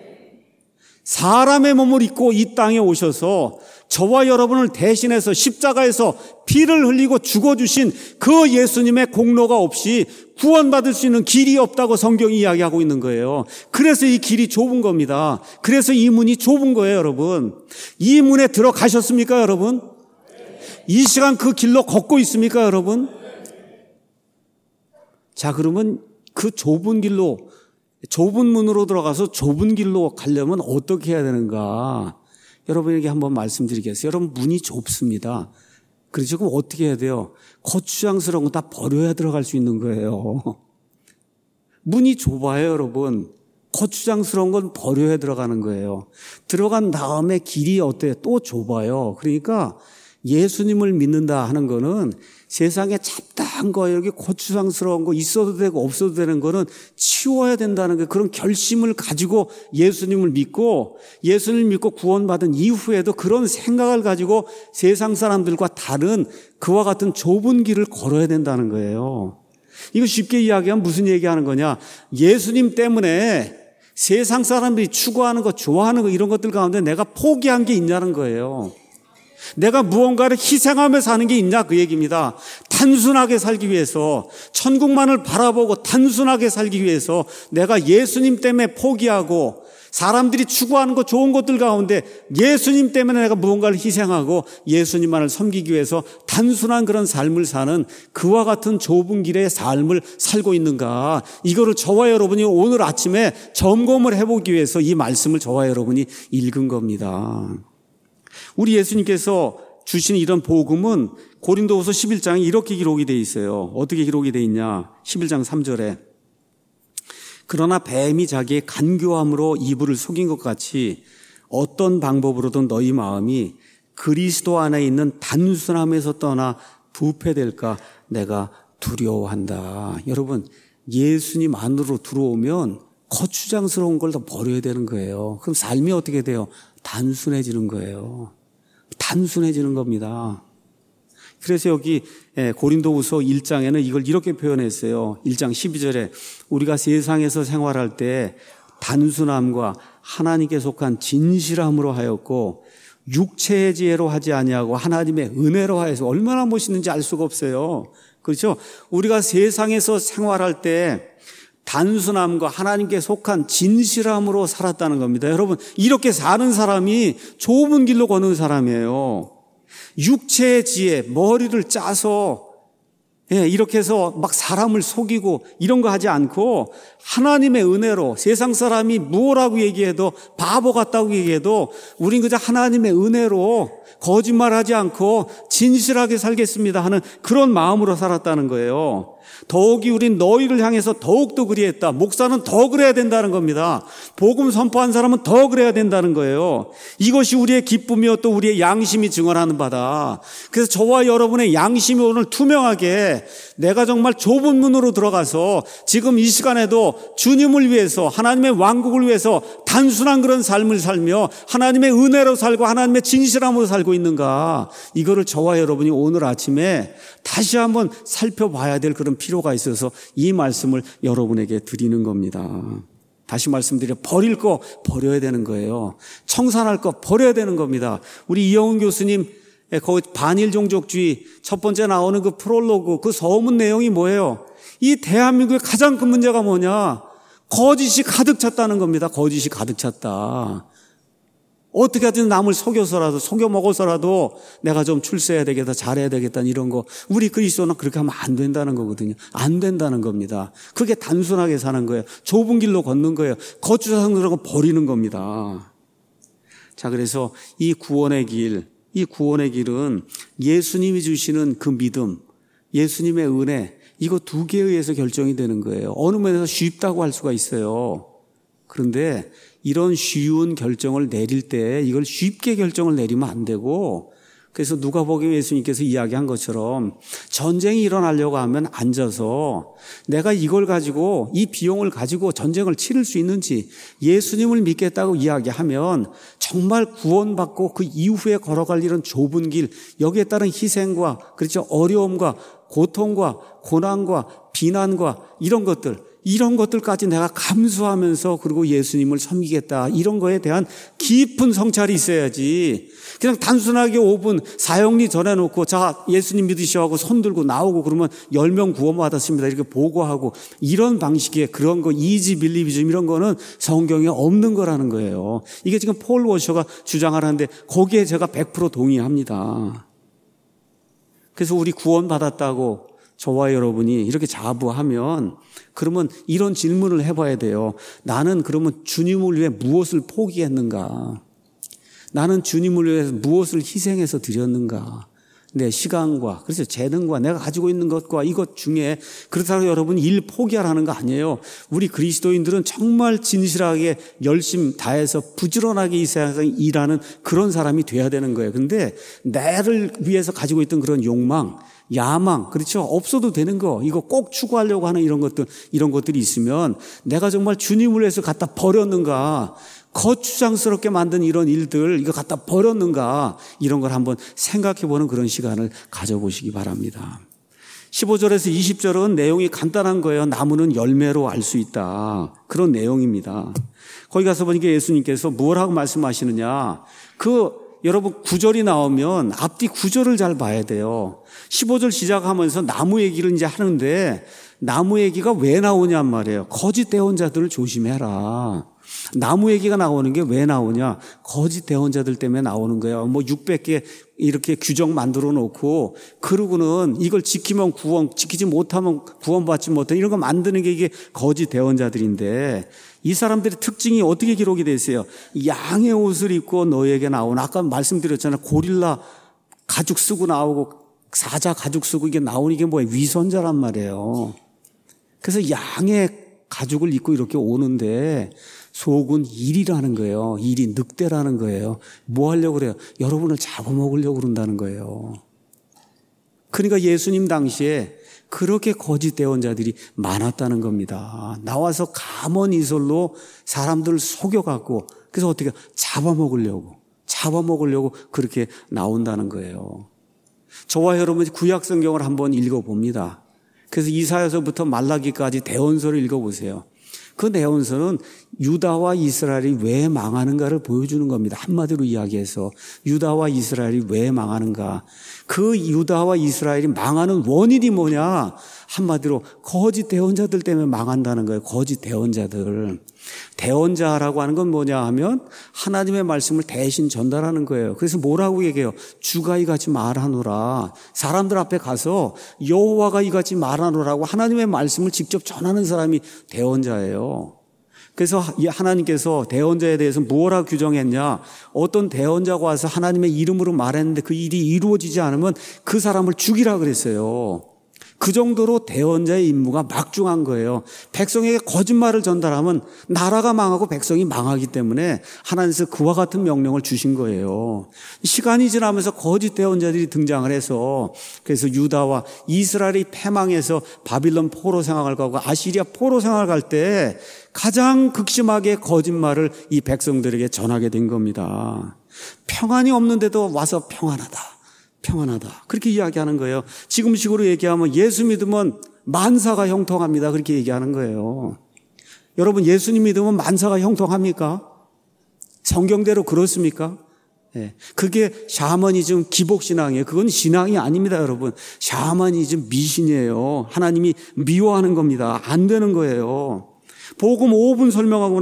사람의 몸을 입고 이 땅에 오셔서 저와 여러분을 대신해서 십자가에서 피를 흘리고 죽어주신 그 예수님의 공로가 없이 구원받을 수 있는 길이 없다고 성경이 이야기하고 있는 거예요. 그래서 이 길이 좁은 겁니다. 그래서 이 문이 좁은 거예요, 여러분. 이 문에 들어가셨습니까, 여러분? 이 시간 그 길로 걷고 있습니까, 여러분? 자, 그러면 그 좁은 길로, 좁은 문으로 들어가서 좁은 길로 가려면 어떻게 해야 되는가? 여러분에게 한번 말씀드리겠어요. 여러분, 문이 좁습니다. 그렇죠? 그럼 어떻게 해야 돼요? 거추장스러운 거 다 버려야 들어갈 수 있는 거예요. 문이 좁아요, 여러분. 거추장스러운 건 버려야 들어가는 거예요. 들어간 다음에 길이 어때요? 또 좁아요. 그러니까 예수님을 믿는다 하는 거는 세상에 잡다한 거, 여기 고추장스러운 거, 있어도 되고 없어도 되는 거는 치워야 된다는 거, 그런 결심을 가지고 예수님을 믿고 구원받은 이후에도 그런 생각을 가지고 세상 사람들과 다른 그와 같은 좁은 길을 걸어야 된다는 거예요. 이거 쉽게 이야기하면 무슨 얘기하는 거냐? 예수님 때문에 세상 사람들이 추구하는 거, 좋아하는 거, 이런 것들 가운데 내가 포기한 게 있냐는 거예요. 내가 무언가를 희생하며 사는 게 있냐, 그 얘기입니다. 단순하게 살기 위해서, 천국만을 바라보고 단순하게 살기 위해서 내가 예수님 때문에 포기하고 사람들이 추구하는 것, 좋은 것들 가운데 예수님 때문에 내가 무언가를 희생하고 예수님만을 섬기기 위해서 단순한 그런 삶을 사는 그와 같은 좁은 길의 삶을 살고 있는가, 이거를 저와 여러분이 오늘 아침에 점검을 해보기 위해서 이 말씀을 저와 여러분이 읽은 겁니다. 우리 예수님께서 주신 이런 복음은 고린도후서 11장에 이렇게 기록이 되어 있어요. 어떻게 기록이 되어 있냐? 11장 3절에 그러나 뱀이 자기의 간교함으로 이불을 속인 것 같이 어떤 방법으로든 너희 마음이 그리스도 안에 있는 단순함에서 떠나 부패될까 내가 두려워한다. 여러분, 예수님 안으로 들어오면 거추장스러운 걸 다 버려야 되는 거예요. 그럼 삶이 어떻게 돼요? 단순해지는 거예요. 단순해지는 겁니다. 그래서 여기 고린도후서 1장에는 이걸 이렇게 표현했어요. 1장 12절에 우리가 세상에서 생활할 때 단순함과 하나님께 속한 진실함으로 하였고 육체의 지혜로 하지 아니하고 하나님의 은혜로 하여서, 얼마나 멋있는지 알 수가 없어요. 그렇죠? 우리가 세상에서 생활할 때 단순함과 하나님께 속한 진실함으로 살았다는 겁니다. 여러분, 이렇게 사는 사람이 좁은 길로 걷는 사람이에요. 육체의 지혜, 머리를 짜서 이렇게 해서 막 사람을 속이고 이런 거 하지 않고 하나님의 은혜로, 세상 사람이 무엇라고 얘기해도, 바보 같다고 얘기해도 우린 그저 하나님의 은혜로 거짓말하지 않고 진실하게 살겠습니다 하는 그런 마음으로 살았다는 거예요. 더욱이 우린 너희를 향해서 더욱더 그리했다. 목사는 더 그래야 된다는 겁니다. 복음 선포한 사람은 더 그래야 된다는 거예요. 이것이 우리의 기쁨이요 또 우리의 양심이 증언하는 바다. 그래서 저와 여러분의 양심이 오늘 투명하게 내가 정말 좁은 문으로 들어가서 지금 이 시간에도 주님을 위해서 하나님의 왕국을 위해서 단순한 그런 삶을 살며 하나님의 은혜로 살고 하나님의 진실함으로 살고 있는가, 이거를 저와 여러분이 오늘 아침에 다시 한번 살펴봐야 될 그런 필요가 있어서 이 말씀을 여러분에게 드리는 겁니다. 다시 말씀드려, 버릴 거 버려야 되는 거예요. 청산할 거 버려야 되는 겁니다. 우리 이영훈 교수님 거기 반일 종족주의 첫 번째 나오는 그 프롤로그, 그 서문 내용이 뭐예요? 이 대한민국의 가장 큰 문제가 뭐냐? 거짓이 가득 찼다는 겁니다. 거짓이 가득 찼다. 어떻게 하든 남을 속여서라도, 속여 먹어서라도 내가 좀 출세해야 되겠다, 잘해야 되겠다, 이런 거. 우리 그리스도는 그렇게 하면 안 된다는 거거든요. 안 된다는 겁니다. 그게 단순하게 사는 거예요. 좁은 길로 걷는 거예요. 거추장스러운 거 버리는 겁니다. 자, 그래서 이 구원의 길은 예수님이 주시는 그 믿음, 예수님의 은혜, 이거 두 개에 의해서 결정이 되는 거예요. 어느 면에서 쉽다고 할 수가 있어요. 그런데 이런 쉬운 결정을 내릴 때 이걸 쉽게 결정을 내리면 안 되고, 그래서 누가복음 예수님께서 이야기한 것처럼 전쟁이 일어나려고 하면 앉아서 내가 이걸 가지고, 이 비용을 가지고 전쟁을 치를 수 있는지 예수님을 믿겠다고 이야기하면 정말 구원받고 그 이후에 걸어갈 이런 좁은 길, 여기에 따른 희생과, 그렇죠, 어려움과 고통과 고난과 비난과 이런 것들까지 내가 감수하면서 그리고 예수님을 섬기겠다, 이런 거에 대한 깊은 성찰이 있어야지, 그냥 단순하게 5분 사형리 전해놓고 자 예수님 믿으시오 하고 손 들고 나오고 그러면 10명 구원받았습니다 이렇게 보고하고, 이런 방식의 그런 거, 이지 빌리비즘 이런 거는 성경에 없는 거라는 거예요. 이게 지금 폴 워셔가 주장하는데 거기에 제가 100% 동의합니다. 그래서 우리 구원받았다고 저와 여러분이 이렇게 자부하면, 그러면 이런 질문을 해봐야 돼요. 나는 그러면 주님을 위해 무엇을 포기했는가? 나는 주님을 위해서 무엇을 희생해서 드렸는가? 내 시간과, 그래서 재능과 내가 가지고 있는 것과 이것 중에, 그렇다고 여러분 일 포기하라는 거 아니에요. 우리 그리스도인들은 정말 진실하게 열심 다해서 부지런하게 이 세상에서 일하는 그런 사람이 돼야 되는 거예요. 근데 나를 위해서 가지고 있던 그런 욕망, 야망, 그렇죠, 없어도 되는 거, 이거 꼭 추구하려고 하는 이런 것들이 있으면 내가 정말 주님을 위해서 갖다 버렸는가, 거추장스럽게 만든 이런 일들 이거 갖다 버렸는가, 이런 걸 한번 생각해보는 그런 시간을 가져보시기 바랍니다. 15절에서 20절은 내용이 간단한 거예요. 나무는 열매로 알 수 있다, 그런 내용입니다. 거기 가서 보니까 예수님께서 뭐라고 말씀하시느냐, 여러분 9절이 나오면 앞뒤 9절을 잘 봐야 돼요. 15절 시작하면서 나무 얘기를 이제 하는데, 나무 얘기가 왜 나오냔 말이에요. 거짓 대언자들을 조심해라. 나무 얘기가 나오는 게 왜 나오냐? 거짓 대언자들 때문에 나오는 거예요. 600개 이렇게 규정 만들어 놓고, 그러고는 이걸 지키면 구원, 지키지 못하면 구원받지 못해, 이런 거 만드는 게 이게 거짓 대언자들인데, 이 사람들의 특징이 어떻게 기록이 되어 있어요? 양의 옷을 입고 너에게 나오는, 아까 말씀드렸잖아요. 고릴라 가죽 쓰고 나오고 사자 가죽 쓰고 이게 나오는 게 뭐예요? 위선자란 말이에요. 그래서 양의 가죽을 입고 이렇게 오는데 속은 일이라는 거예요. 일이 늑대라는 거예요. 뭐 하려고 그래요? 여러분을 잡아먹으려고 그런다는 거예요. 그러니까 예수님 당시에 그렇게 거짓 대언자들이 많았다는 겁니다. 나와서 가먼이설로 사람들을 속여갖고, 그래서 어떻게 잡아먹으려고 그렇게 나온다는 거예요. 저와 여러분이 구약 성경을 한번 읽어봅니다. 그래서 이사야서부터 말라기까지 대언서를 읽어보세요. 그 대언서는 유다와 이스라엘이 왜 망하는가를 보여주는 겁니다. 한마디로 이야기해서 유다와 이스라엘이 왜 망하는가, 그 유다와 이스라엘이 망하는 원인이 뭐냐, 한마디로 거짓 대언자들 때문에 망한다는 거예요. 거짓 대언자들. 대언자라고 하는 건 뭐냐 하면 하나님의 말씀을 대신 전달하는 거예요. 그래서 뭐라고 얘기해요? 주가 이같이 말하노라. 사람들 앞에 가서 여호와가 이같이 말하노라고 하나님의 말씀을 직접 전하는 사람이 대언자예요. 그래서 하나님께서 대언자에 대해서 뭐라 규정했냐? 어떤 대언자가 와서 하나님의 이름으로 말했는데 그 일이 이루어지지 않으면 그 사람을 죽이라 그랬어요. 그 정도로 대언자의 임무가 막중한 거예요. 백성에게 거짓말을 전달하면 나라가 망하고 백성이 망하기 때문에 하나님께서 그와 같은 명령을 주신 거예요. 시간이 지나면서 거짓 대언자들이 등장을 해서 그래서 유다와 이스라엘이 패망해서 바빌론 포로 생활을 가고 아시리아 포로 생활을 갈 때 가장 극심하게 거짓말을 이 백성들에게 전하게 된 겁니다. 평안이 없는데도 와서 평안하다. 그렇게 이야기하는 거예요. 지금식으로 얘기하면 예수 믿으면 만사가 형통합니다. 그렇게 얘기하는 거예요. 여러분, 예수님 믿으면 만사가 형통합니까? 성경대로 그렇습니까? 그게 샤머니즘 기복신앙이에요. 그건 신앙이 아닙니다, 여러분. 샤머니즘 미신이에요. 하나님이 미워하는 겁니다. 안 되는 거예요. 복음 5분 설명하고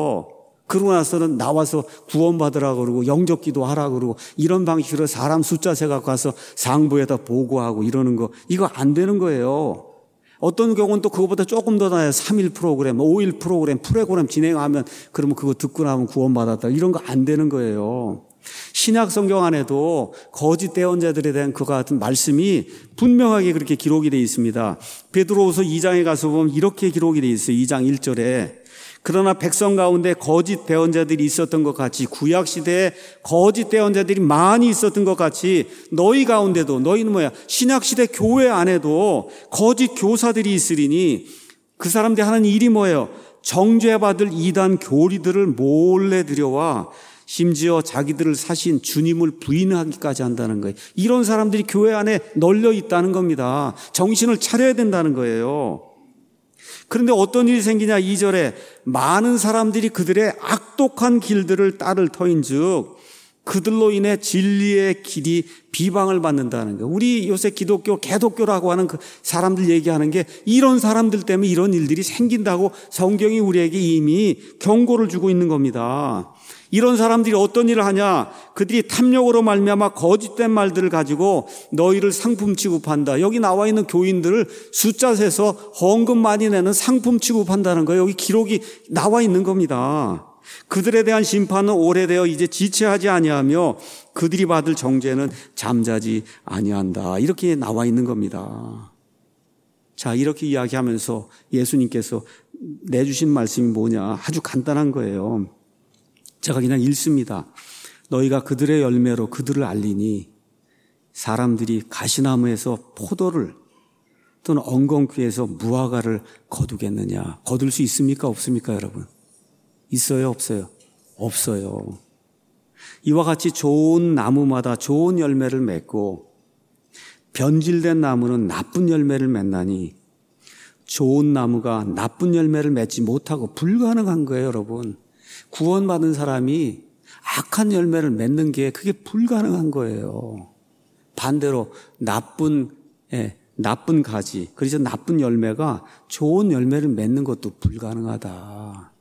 그러고 나서는 나와서 구원받으라고 그러고 영접기도 하라고 그러고 이런 방식으로 사람 숫자 세갖고 가서 상부에다 보고하고 이러는 거 이거 안 되는 거예요. 어떤 경우는 또 그거보다 조금 더 나아요. 3일 프로그램, 5일 프로그램 진행하면 그러면 그거 듣고 나면 구원받았다. 이런 거 안 되는 거예요. 신약 성경 안에도 거짓 대언자들에 대한 그와 같은 말씀이 분명하게 그렇게 기록이 되어 있습니다. 베드로후서 2장에 가서 보면 이렇게 기록이 되어 있어요. 2장 1절에 그러나 백성 가운데 거짓 대언자들이 있었던 것 같이 구약시대에 거짓 대언자들이 많이 있었던 것 같이 너희 가운데도 너희는 뭐야? 신약시대 교회 안에도 거짓 교사들이 있으리니 그 사람들이 하는 일이 뭐예요? 정죄받을 이단 교리들을 몰래 들여와 심지어 자기들을 사신 주님을 부인하기까지 한다는 거예요. 이런 사람들이 교회 안에 널려 있다는 겁니다. 정신을 차려야 된다는 거예요. 그런데 어떤 일이 생기냐 2절에 많은 사람들이 그들의 악독한 길들을 따를 터인즉 그들로 인해 진리의 길이 비방을 받는다는 거예요. 우리 요새 기독교, 개독교라고 하는 그 사람들 얘기하는 게 이런 사람들 때문에 이런 일들이 생긴다고 성경이 우리에게 이미 경고를 주고 있는 겁니다. 이런 사람들이 어떤 일을 하냐? 그들이 탐욕으로 말미암아 거짓된 말들을 가지고 너희를 상품 취급한다. 여기 나와 있는 교인들을 숫자 세서 헌금 많이 내는 상품 취급한다는 거예요. 여기 기록이 나와 있는 겁니다. 그들에 대한 심판은 오래되어 이제 지체하지 아니하며 그들이 받을 정죄는 잠자지 아니한다. 이렇게 나와 있는 겁니다. 자, 이렇게 이야기하면서 예수님께서 내주신 말씀이 뭐냐? 아주 간단한 거예요. 제가 그냥 읽습니다. 너희가 그들의 열매로 그들을 알리니 사람들이 가시나무에서 포도를 또는 엉겅퀴에서 무화과를 거두겠느냐. 거둘 수 있습니까? 없습니까, 여러분? 있어요? 없어요? 없어요. 이와 같이 좋은 나무마다 좋은 열매를 맺고 변질된 나무는 나쁜 열매를 맺나니 좋은 나무가 나쁜 열매를 맺지 못하고 불가능한 거예요, 여러분. 구원받은 사람이 악한 열매를 맺는 게 그게 불가능한 거예요. 반대로 나쁜 가지, 그래서 나쁜 열매가 좋은 열매를 맺는 것도 불가능하다.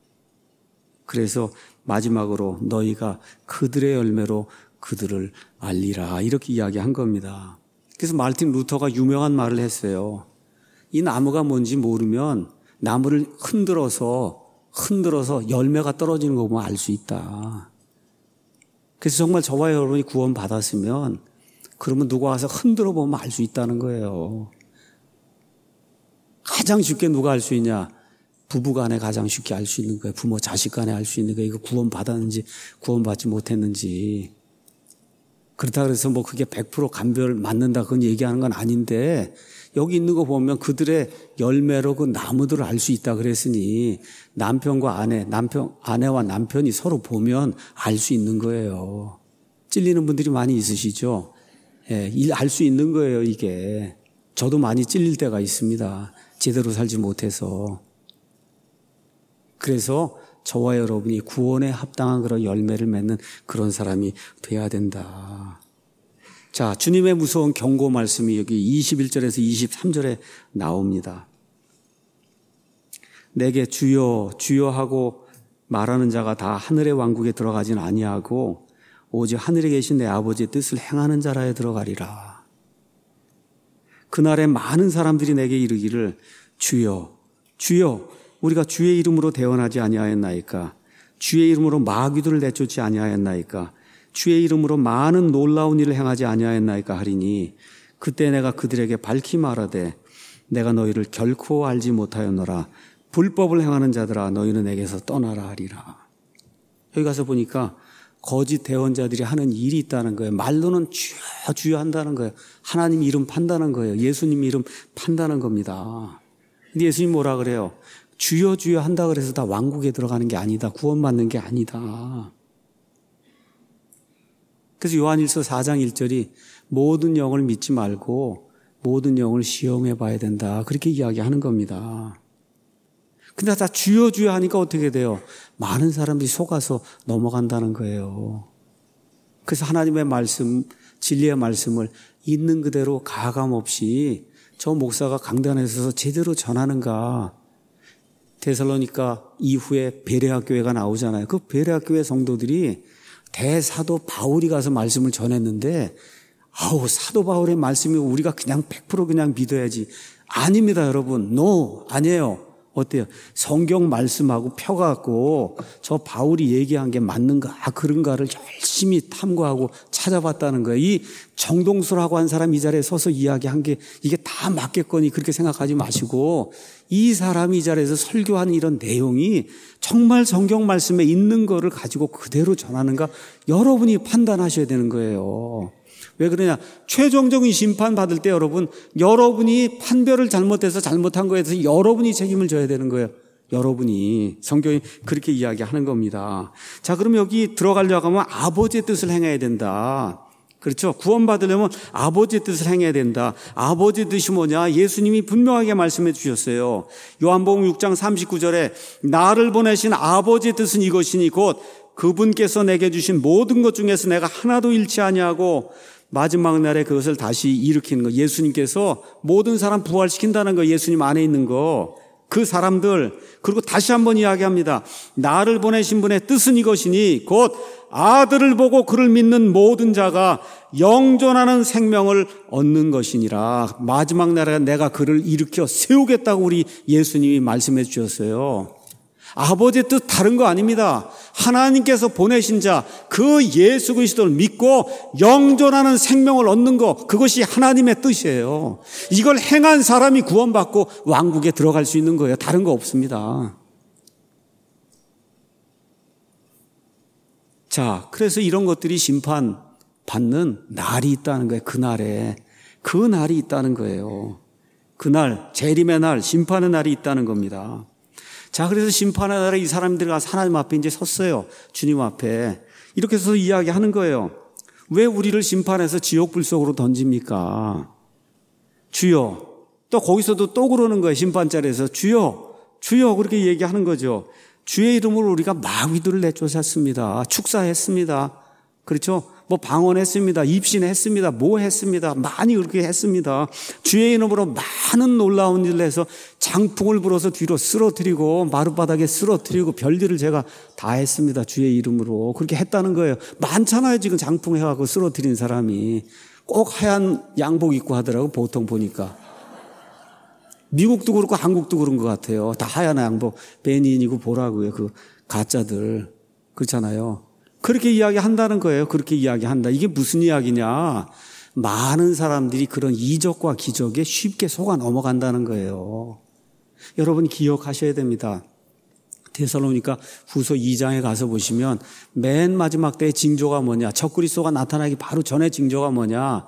그래서 마지막으로 너희가 그들의 열매로 그들을 알리라 이렇게 이야기한 겁니다. 그래서 마르틴 루터가 유명한 말을 했어요. 이 나무가 뭔지 모르면 나무를 흔들어서 열매가 떨어지는 거 보면 알 수 있다. 그래서 정말 저와 여러분이 구원 받았으면 그러면 누가 와서 흔들어 보면 알 수 있다는 거예요. 가장 쉽게 누가 알 수 있냐? 부부 간에 가장 쉽게 알 수 있는 거예요. 부모 자식 간에 알 수 있는 거예요. 이거 구원 받았는지 구원 받지 못했는지. 그렇다 그래서 뭐 그게 100% 감별 맞는다 그건 얘기하는 건 아닌데 여기 있는 거 보면 그들의 열매로 그 나무들을 알 수 있다 그랬으니 남편과 아내와 남편이 서로 보면 알 수 있는 거예요. 찔리는 분들이 많이 있으시죠? 예, 알 수 있는 거예요, 이게. 저도 많이 찔릴 때가 있습니다. 제대로 살지 못해서. 그래서 저와 여러분이 구원에 합당한 그런 열매를 맺는 그런 사람이 돼야 된다. 자, 주님의 무서운 경고 말씀이 여기 21절에서 23절에 나옵니다. 내게 주여 주여 하고 말하는 자가 다 하늘의 왕국에 들어가진 아니하고 오직 하늘에 계신 내 아버지의 뜻을 행하는 자라에 들어가리라. 그날에 많은 사람들이 내게 이르기를 주여 주여 우리가 주의 이름으로 대언하지 아니하였나이까? 주의 이름으로 마귀들을 내쫓지 아니하였나이까? 주의 이름으로 많은 놀라운 일을 행하지 아니하였나이까 하리니 그때 내가 그들에게 밝히 말하되 내가 너희를 결코 알지 못하였노라. 불법을 행하는 자들아 너희는 내게서 떠나라 하리라. 여기 가서 보니까 거짓 대언자들이 하는 일이 있다는 거예요. 말로는 주여 주여 한다는 거예요. 하나님 이름 판다는 거예요. 예수님 이름 판다는 겁니다. 근데 예수님 뭐라 그래요? 주여 주여 한다 그래서 다 왕국에 들어가는 게 아니다. 구원받는 게 아니다. 그래서 요한일서 4장 1절이 모든 영을 믿지 말고 모든 영을 시험해 봐야 된다. 그렇게 이야기하는 겁니다. 근데 다 주여 주여 하니까 어떻게 돼요? 많은 사람들이 속아서 넘어간다는 거예요. 그래서 하나님의 말씀, 진리의 말씀을 있는 그대로 가감 없이 저 목사가 강단에 서서 제대로 전하는가. 데살로니가 이후에 베레아 교회가 나오잖아요. 그 베레아 교회 성도들이 대사도 바울이 가서 말씀을 전했는데 사도 바울의 말씀이 우리가 그냥 100% 그냥 믿어야지. 아닙니다, 여러분. 아니에요. 어때요? 성경 말씀하고 펴갖고 저 바울이 얘기한 게 맞는가 그런가를 열심히 탐구하고 찾아봤다는 거예요. 이 정동수라고 한 사람 이 자리에 서서 이야기한 게 이게 다 맞겠거니 그렇게 생각하지 마시고 이 사람이 이 자리에서 설교하는 이런 내용이 정말 성경 말씀에 있는 거를 가지고 그대로 전하는가 여러분이 판단하셔야 되는 거예요. 왜 그러냐? 최종적인 심판 받을 때 여러분이 판별을 잘못해서 잘못한 거에 대해서 여러분이 책임을 져야 되는 거예요. 여러분이. 성경이 그렇게 이야기하는 겁니다. 자, 그럼 여기 들어가려고 하면 아버지의 뜻을 행해야 된다. 그렇죠? 구원받으려면 아버지의 뜻을 행해야 된다. 아버지의 뜻이 뭐냐? 예수님이 분명하게 말씀해 주셨어요. 요한복음 6장 39절에 나를 보내신 아버지의 뜻은 이것이니 곧 그분께서 내게 주신 모든 것 중에서 내가 하나도 잃지 아니하고 마지막 날에 그것을 다시 일으키는 거. 예수님께서 모든 사람 부활시킨다는 거. 예수님 안에 있는 거. 그 사람들. 그리고 다시 한번 이야기합니다. 나를 보내신 분의 뜻은 이것이니 곧 아들을 보고 그를 믿는 모든 자가 영존하는 생명을 얻는 것이니라. 마지막 날에 내가 그를 일으켜 세우겠다고 우리 예수님이 말씀해 주셨어요. 아버지의 뜻 다른 거 아닙니다. 하나님께서 보내신 자, 그 예수 그리스도를 믿고 영존하는 생명을 얻는 것, 그것이 하나님의 뜻이에요. 이걸 행한 사람이 구원받고 왕국에 들어갈 수 있는 거예요. 다른 거 없습니다. 자, 그래서 이런 것들이 심판받는 날이 있다는 거예요. 그 날이 있다는 거예요. 그날, 재림의 날, 심판의 날이 있다는 겁니다. 자, 그래서 심판의 날에 이 사람들이 하나님 앞에 이제 섰어요. 주님 앞에. 이렇게 해서 이야기하는 거예요. 왜 우리를 심판해서 지옥 불 속으로 던집니까? 주여. 또 거기서도 또 그러는 거예요. 심판자리에서 주여, 주여 그렇게 얘기하는 거죠. 주의 이름으로 우리가 마귀들을 내쫓았습니다. 축사했습니다. 그렇죠? 방언했습니다. 입신했습니다. 했습니다. 많이 그렇게 했습니다. 주의 이름으로 많은 놀라운 일을 해서 장풍을 불어서 뒤로 쓰러뜨리고 마룻바닥에 쓰러뜨리고 별일을 제가 다 했습니다. 주의 이름으로. 그렇게 했다는 거예요. 많잖아요. 지금 장풍 해갖고 쓰러뜨린 사람이. 꼭 하얀 양복 입고 하더라고 보통 보니까. 미국도 그렇고 한국도 그런 것 같아요. 다 하얀 양복. 베니인이고 보라고요. 그 가짜들. 그렇잖아요. 그렇게 이야기한다는 거예요. 그렇게 이야기한다. 이게 무슨 이야기냐? 많은 사람들이 그런 이적과 기적에 쉽게 속아 넘어간다는 거예요. 여러분 기억하셔야 됩니다. 데살로니가 후서 2장에 가서 보시면 맨 마지막 때의 징조가 뭐냐? 적그리스도가 나타나기 바로 전에 징조가 뭐냐?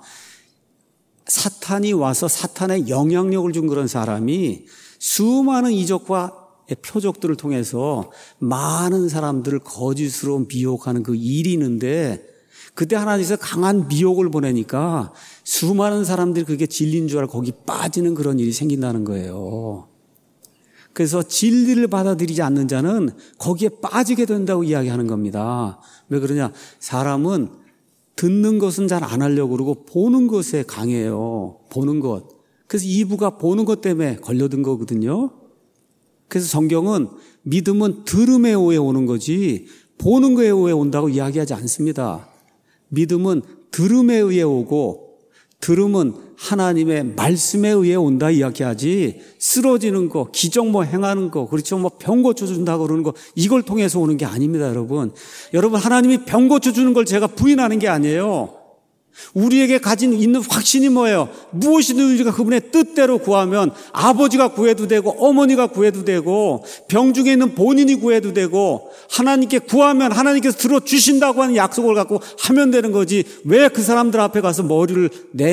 사탄이 와서 사탄의 영향력을 준 그런 사람이 수많은 이적과 표적들을 통해서 많은 사람들을 거짓으로 미혹하는 그 일이 있는데 그때 하나님께서 강한 미혹을 보내니까 수많은 사람들이 그게 진리인 줄 알고 거기 빠지는 그런 일이 생긴다는 거예요. 그래서 진리를 받아들이지 않는 자는 거기에 빠지게 된다고 이야기하는 겁니다. 왜 그러냐? 사람은 듣는 것은 잘 안 하려고 그러고 보는 것에 강해요. 보는 것. 그래서 이브가 보는 것 때문에 걸려든 거거든요. 그래서 성경은 믿음은 들음에 의해 오는 거지 보는 거에 의해 온다고 이야기하지 않습니다. 믿음은 들음에 의해 오고 들음은 하나님의 말씀에 의해 온다 이야기하지, 쓰러지는 거, 기적 뭐 행하는 거, 그렇죠, 뭐 병 고쳐준다 그러는 거, 이걸 통해서 오는 게 아닙니다. 여러분, 하나님이 병 고쳐주는 걸 제가 부인하는 게 아니에요. 우리에게 가진 있는 확신이 뭐예요? 무엇이든 우리가 그분의 뜻대로 구하면 아버지가 구해도 되고 어머니가 구해도 되고 병 중에 있는 본인이 구해도 되고, 하나님께 구하면 하나님께서 들어주신다고 하는 약속을 갖고 하면 되는 거지, 왜 그 사람들 앞에 가서 머리를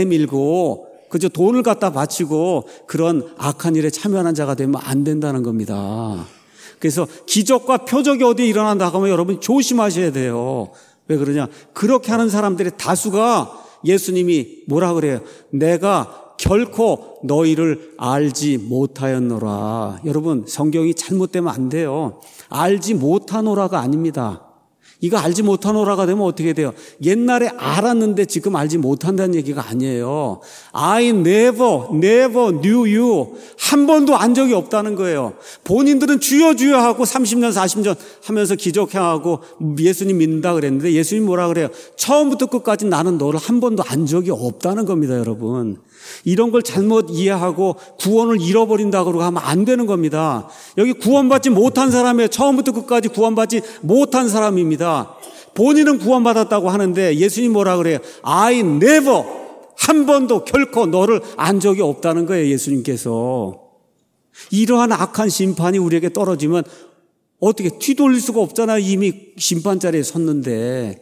내밀고 그저 돈을 갖다 바치고 그런 악한 일에 참여하는 자가 되면 안 된다는 겁니다. 그래서 기적과 표적이 어디에 일어난다 하면 여러분 조심하셔야 돼요. 왜 그러냐? 그렇게 하는 사람들의 다수가 예수님이 뭐라 그래요? 내가 결코 너희를 알지 못하였노라. 여러분, 성경이 잘못되면 안 돼요. 알지 못하노라가 아닙니다. 이거 알지 못하노라가 되면 어떻게 돼요? 옛날에 알았는데 지금 알지 못한다는 얘기가 아니에요. I never knew you. 한 번도 안 적이 없다는 거예요. 본인들은 주여 주여 하고 30년 40년 하면서 기적행하고 예수님 믿는다 그랬는데 예수님 뭐라 그래요? 처음부터 끝까지 나는 너를 한 번도 안 적이 없다는 겁니다. 여러분, 이런 걸 잘못 이해하고 구원을 잃어버린다 그러고 하면 안 되는 겁니다. 여기 구원받지 못한 사람이에요. 처음부터 끝까지 구원받지 못한 사람입니다. 본인은 구원받았다고 하는데 예수님 뭐라 그래요? I never, 한 번도 결코 너를 안 적이 없다는 거예요. 예수님께서. 이러한 악한 심판이 우리에게 떨어지면 어떻게 뒤돌릴 수가 없잖아요. 이미 심판 자리에 섰는데.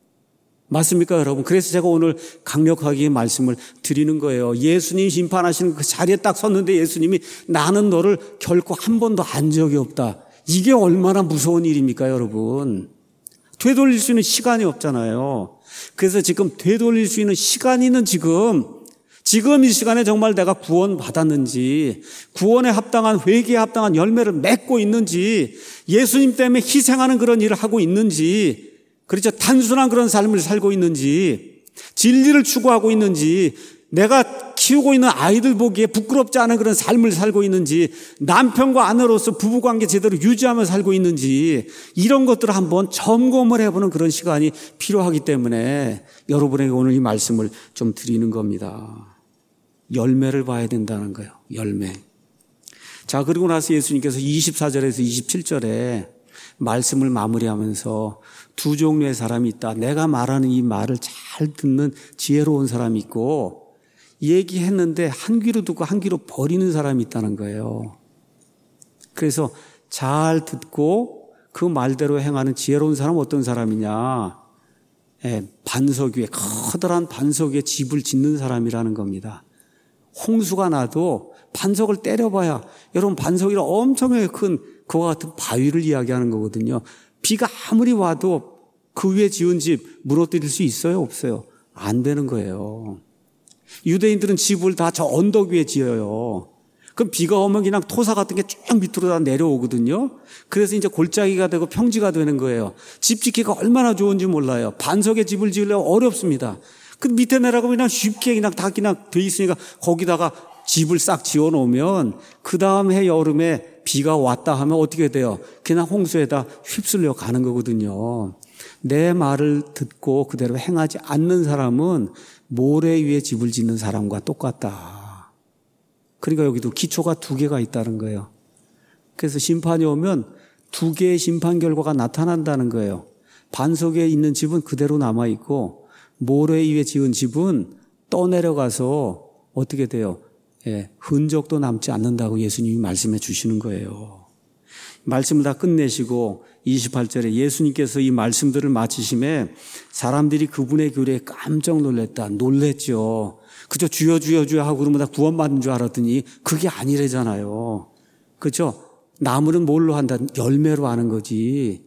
맞습니까, 여러분? 그래서 제가 오늘 강력하게 말씀을 드리는 거예요. 예수님 심판하시는 그 자리에 딱 섰는데 예수님이 나는 너를 결코 한 번도 안 적이 없다. 이게 얼마나 무서운 일입니까, 여러분? 되돌릴 수 있는 시간이 없잖아요. 그래서 지금 되돌릴 수 있는 시간이 있는 지금 이 시간에 정말 내가 구원받았는지, 구원에 합당한, 회개에 합당한 열매를 맺고 있는지, 예수님 때문에 희생하는 그런 일을 하고 있는지, 그렇죠, 단순한 그런 삶을 살고 있는지, 진리를 추구하고 있는지, 내가 키우고 있는 아이들 보기에 부끄럽지 않은 그런 삶을 살고 있는지, 남편과 아내로서 부부관계 제대로 유지하며 살고 있는지, 이런 것들을 한번 점검을 해보는 그런 시간이 필요하기 때문에 여러분에게 오늘 이 말씀을 좀 드리는 겁니다. 열매를 봐야 된다는 거예요. 열매. 자, 그리고 나서 예수님께서 24절에서 27절에 말씀을 마무리하면서 두 종류의 사람이 있다. 내가 말하는 이 말을 잘 듣는 지혜로운 사람이 있고, 얘기했는데 한 귀로 듣고 한 귀로 버리는 사람이 있다는 거예요. 그래서 잘 듣고 그 말대로 행하는 지혜로운 사람은 어떤 사람이냐? 반석 위에, 커다란 반석 위에 집을 짓는 사람이라는 겁니다. 홍수가 나도 반석을 때려봐야, 여러분, 반석이라 엄청나게 큰 그와 같은 바위를 이야기하는 거거든요. 비가 아무리 와도 그 위에 지은 집 무너뜨릴 수 있어요? 없어요? 안 되는 거예요. 유대인들은 집을 다 저 언덕 위에 지어요. 그럼 비가 오면 그냥 토사 같은 게 쭉 밑으로 다 내려오거든요. 그래서 이제 골짜기가 되고 평지가 되는 거예요. 집 짓기가 얼마나 좋은지 몰라요. 반석에 집을 지으려면 어렵습니다. 그 밑에 내려가면 그냥 쉽게 그냥 다 그냥 돼 있으니까 거기다가 집을 싹 지어 놓으면 그 다음 해 여름에 비가 왔다 하면 어떻게 돼요? 그냥 홍수에다 휩쓸려 가는 거거든요. 내 말을 듣고 그대로 행하지 않는 사람은 모래 위에 집을 짓는 사람과 똑같다. 그러니까 여기도 기초가 두 개가 있다는 거예요. 그래서 심판이 오면 두 개의 심판 결과가 나타난다는 거예요. 반석에 있는 집은 그대로 남아있고 모래 위에 지은 집은 떠내려가서 어떻게 돼요? 흔적도 남지 않는다고 예수님이 말씀해 주시는 거예요. 말씀을 다 끝내시고 28절에 예수님께서 이 말씀들을 마치심에 사람들이 그분의 교리에 깜짝 놀랬죠. 그저 주여 주여 주여 하고 그러면 다 구원받는 줄 알았더니 그게 아니래잖아요. 그렇죠? 나무는 뭘로 한다? 열매로 하는 거지.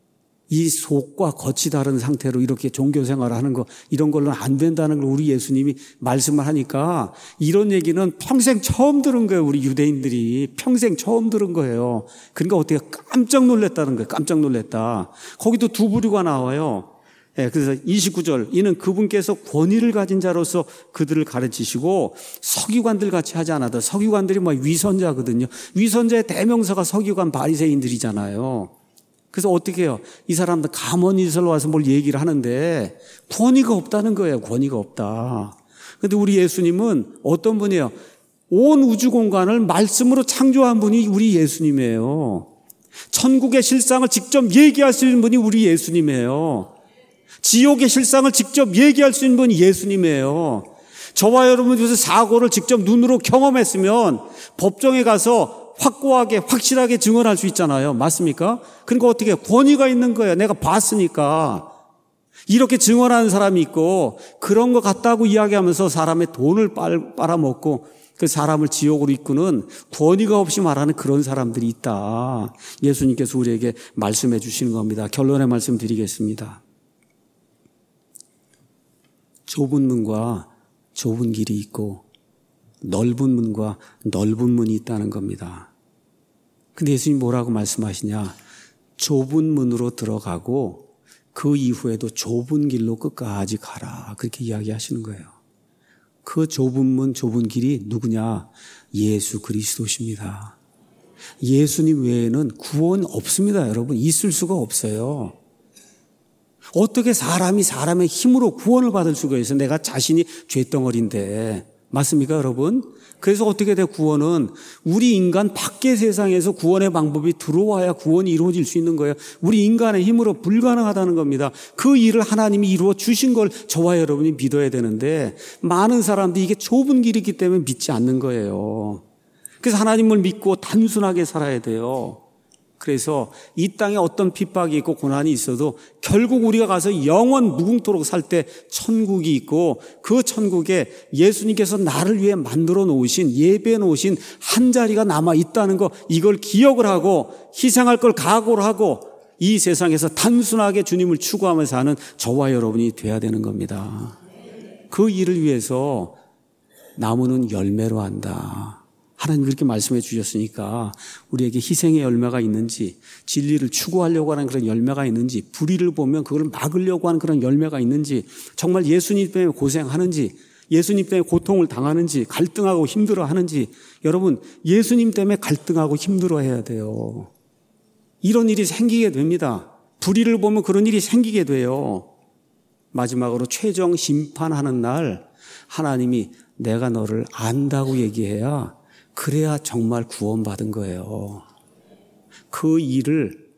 이 속과 겉이 다른 상태로 이렇게 종교 생활을 하는 거, 이런 걸로는 안 된다는 걸 우리 예수님이 말씀을 하니까, 이런 얘기는 평생 처음 들은 거예요. 우리 유대인들이 평생 처음 들은 거예요. 그러니까 어떻게 깜짝 놀랐다는 거예요. 깜짝 놀랐다. 거기도 두 부류가 나와요. 그래서 29절, 이는 그분께서 권위를 가진 자로서 그들을 가르치시고 서기관들 같이 하지 않아도, 서기관들이 뭐 위선자거든요. 위선자의 대명사가 서기관 바리새인들이잖아요. 그래서 어떻게 해요? 이 사람들 가문이슬로 와서 뭘 얘기를 하는데 권위가 없다는 거예요. 권위가 없다. 그런데 우리 예수님은 어떤 분이에요? 온 우주 공간을 말씀으로 창조한 분이 우리 예수님이에요. 천국의 실상을 직접 얘기할 수 있는 분이 우리 예수님이에요. 지옥의 실상을 직접 얘기할 수 있는 분이 예수님이에요. 저와 여러분들이 사고를 직접 눈으로 경험했으면 법정에 가서 확고하게 확실하게 증언할 수 있잖아요. 맞습니까? 그러니까 어떻게 권위가 있는 거예요. 내가 봤으니까. 이렇게 증언하는 사람이 있고 그런 것 같다고 이야기하면서 사람의 돈을 빨아먹고 그 사람을 지옥으로 이끄는 권위가 없이 말하는 그런 사람들이 있다. 예수님께서 우리에게 말씀해 주시는 겁니다. 결론의 말씀 드리겠습니다. 좁은 문과 좁은 길이 있고 넓은 문과 넓은 문이 있다는 겁니다. 근데 예수님이 뭐라고 말씀하시냐? 좁은 문으로 들어가고 그 이후에도 좁은 길로 끝까지 가라. 그렇게 이야기하시는 거예요. 그 좁은 문, 좁은 길이 누구냐? 예수 그리스도십니다. 예수님 외에는 구원 없습니다, 여러분. 있을 수가 없어요. 어떻게 사람이 사람의 힘으로 구원을 받을 수가 있어요? 내가 자신이 죄덩어리인데. 맞습니까, 여러분? 그래서 어떻게 돼, 구원은? 우리 인간 밖의 세상에서 구원의 방법이 들어와야 구원이 이루어질 수 있는 거예요. 우리 인간의 힘으로 불가능하다는 겁니다. 그 일을 하나님이 이루어 주신 걸 저와 여러분이 믿어야 되는데 많은 사람들이 이게 좁은 길이기 때문에 믿지 않는 거예요. 그래서 하나님을 믿고 단순하게 살아야 돼요. 그래서 이 땅에 어떤 핍박이 있고 고난이 있어도 결국 우리가 가서 영원 무궁토록 살 때 천국이 있고 그 천국에 예수님께서 나를 위해 만들어 놓으신 예배해 놓으신 한 자리가 남아 있다는 거, 이걸 기억을 하고 희생할 걸 각오를 하고 이 세상에서 단순하게 주님을 추구하면서 사는 저와 여러분이 돼야 되는 겁니다. 그 일을 위해서 나무는 열매로 한다. 하나님 그렇게 말씀해 주셨으니까 우리에게 희생의 열매가 있는지, 진리를 추구하려고 하는 그런 열매가 있는지, 불의를 보면 그걸 막으려고 하는 그런 열매가 있는지, 정말 예수님 때문에 고생하는지, 예수님 때문에 고통을 당하는지, 갈등하고 힘들어하는지, 여러분 예수님 때문에 갈등하고 힘들어해야 돼요. 이런 일이 생기게 됩니다. 불의를 보면 그런 일이 생기게 돼요. 마지막으로 최종 심판하는 날 하나님이 내가 너를 안다고 얘기해야, 그래야 정말 구원받은 거예요. 그 일을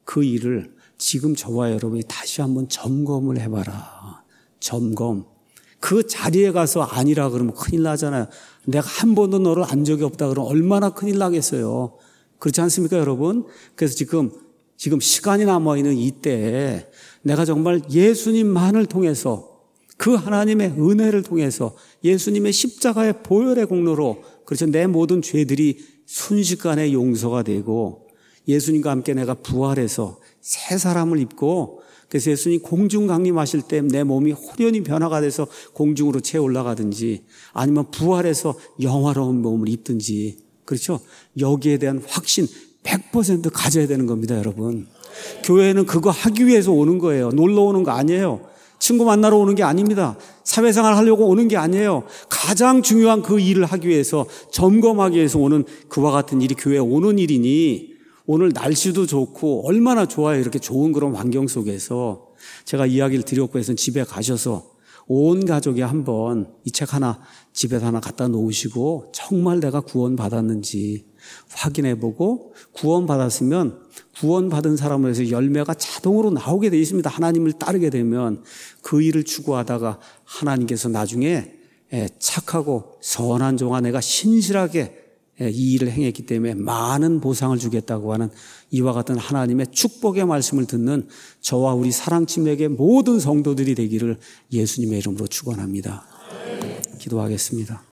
지금 저와 여러분이 다시 한번 점검을 해봐라. 점검. 그 자리에 가서 아니라 그러면 큰일 나잖아요. 내가 한 번도 너를 안 적이 없다 그러면 얼마나 큰일 나겠어요. 그렇지 않습니까, 여러분? 그래서 지금 시간이 남아있는 이때에 내가 정말 예수님만을 통해서, 그 하나님의 은혜를 통해서, 예수님의 십자가의 보혈의 공로로, 그렇죠, 내 모든 죄들이 순식간에 용서가 되고 예수님과 함께 내가 부활해서 새 사람을 입고, 그래서 예수님 공중 강림하실 때 내 몸이 호련히 변화가 돼서 공중으로 채 올라가든지 아니면 부활해서 영화로운 몸을 입든지, 그렇죠, 여기에 대한 확신 100% 가져야 되는 겁니다, 여러분. 교회는 그거 하기 위해서 오는 거예요. 놀러 오는 거 아니에요. 친구 만나러 오는 게 아닙니다. 사회생활 하려고 오는 게 아니에요. 가장 중요한 그 일을 하기 위해서, 점검하기 위해서 오는 그와 같은 일이 교회에 오는 일이니, 오늘 날씨도 좋고 얼마나 좋아요. 이렇게 좋은 그런 환경 속에서 제가 이야기를 드렸고 해서 집에 가셔서 온 가족이 한번 이 책 하나 집에 하나 갖다 놓으시고 정말 내가 구원받았는지 확인해보고, 구원받았으면 구원받은 사람으로 해서 열매가 자동으로 나오게 되어 있습니다. 하나님을 따르게 되면 그 일을 추구하다가 하나님께서 나중에 착하고 선한 종아, 내가 신실하게 이 일을 행했기 때문에 많은 보상을 주겠다고 하는 이와 같은 하나님의 축복의 말씀을 듣는 저와 우리 사랑팀에게 모든 성도들이 되기를 예수님의 이름으로 축원합니다. 기도하겠습니다.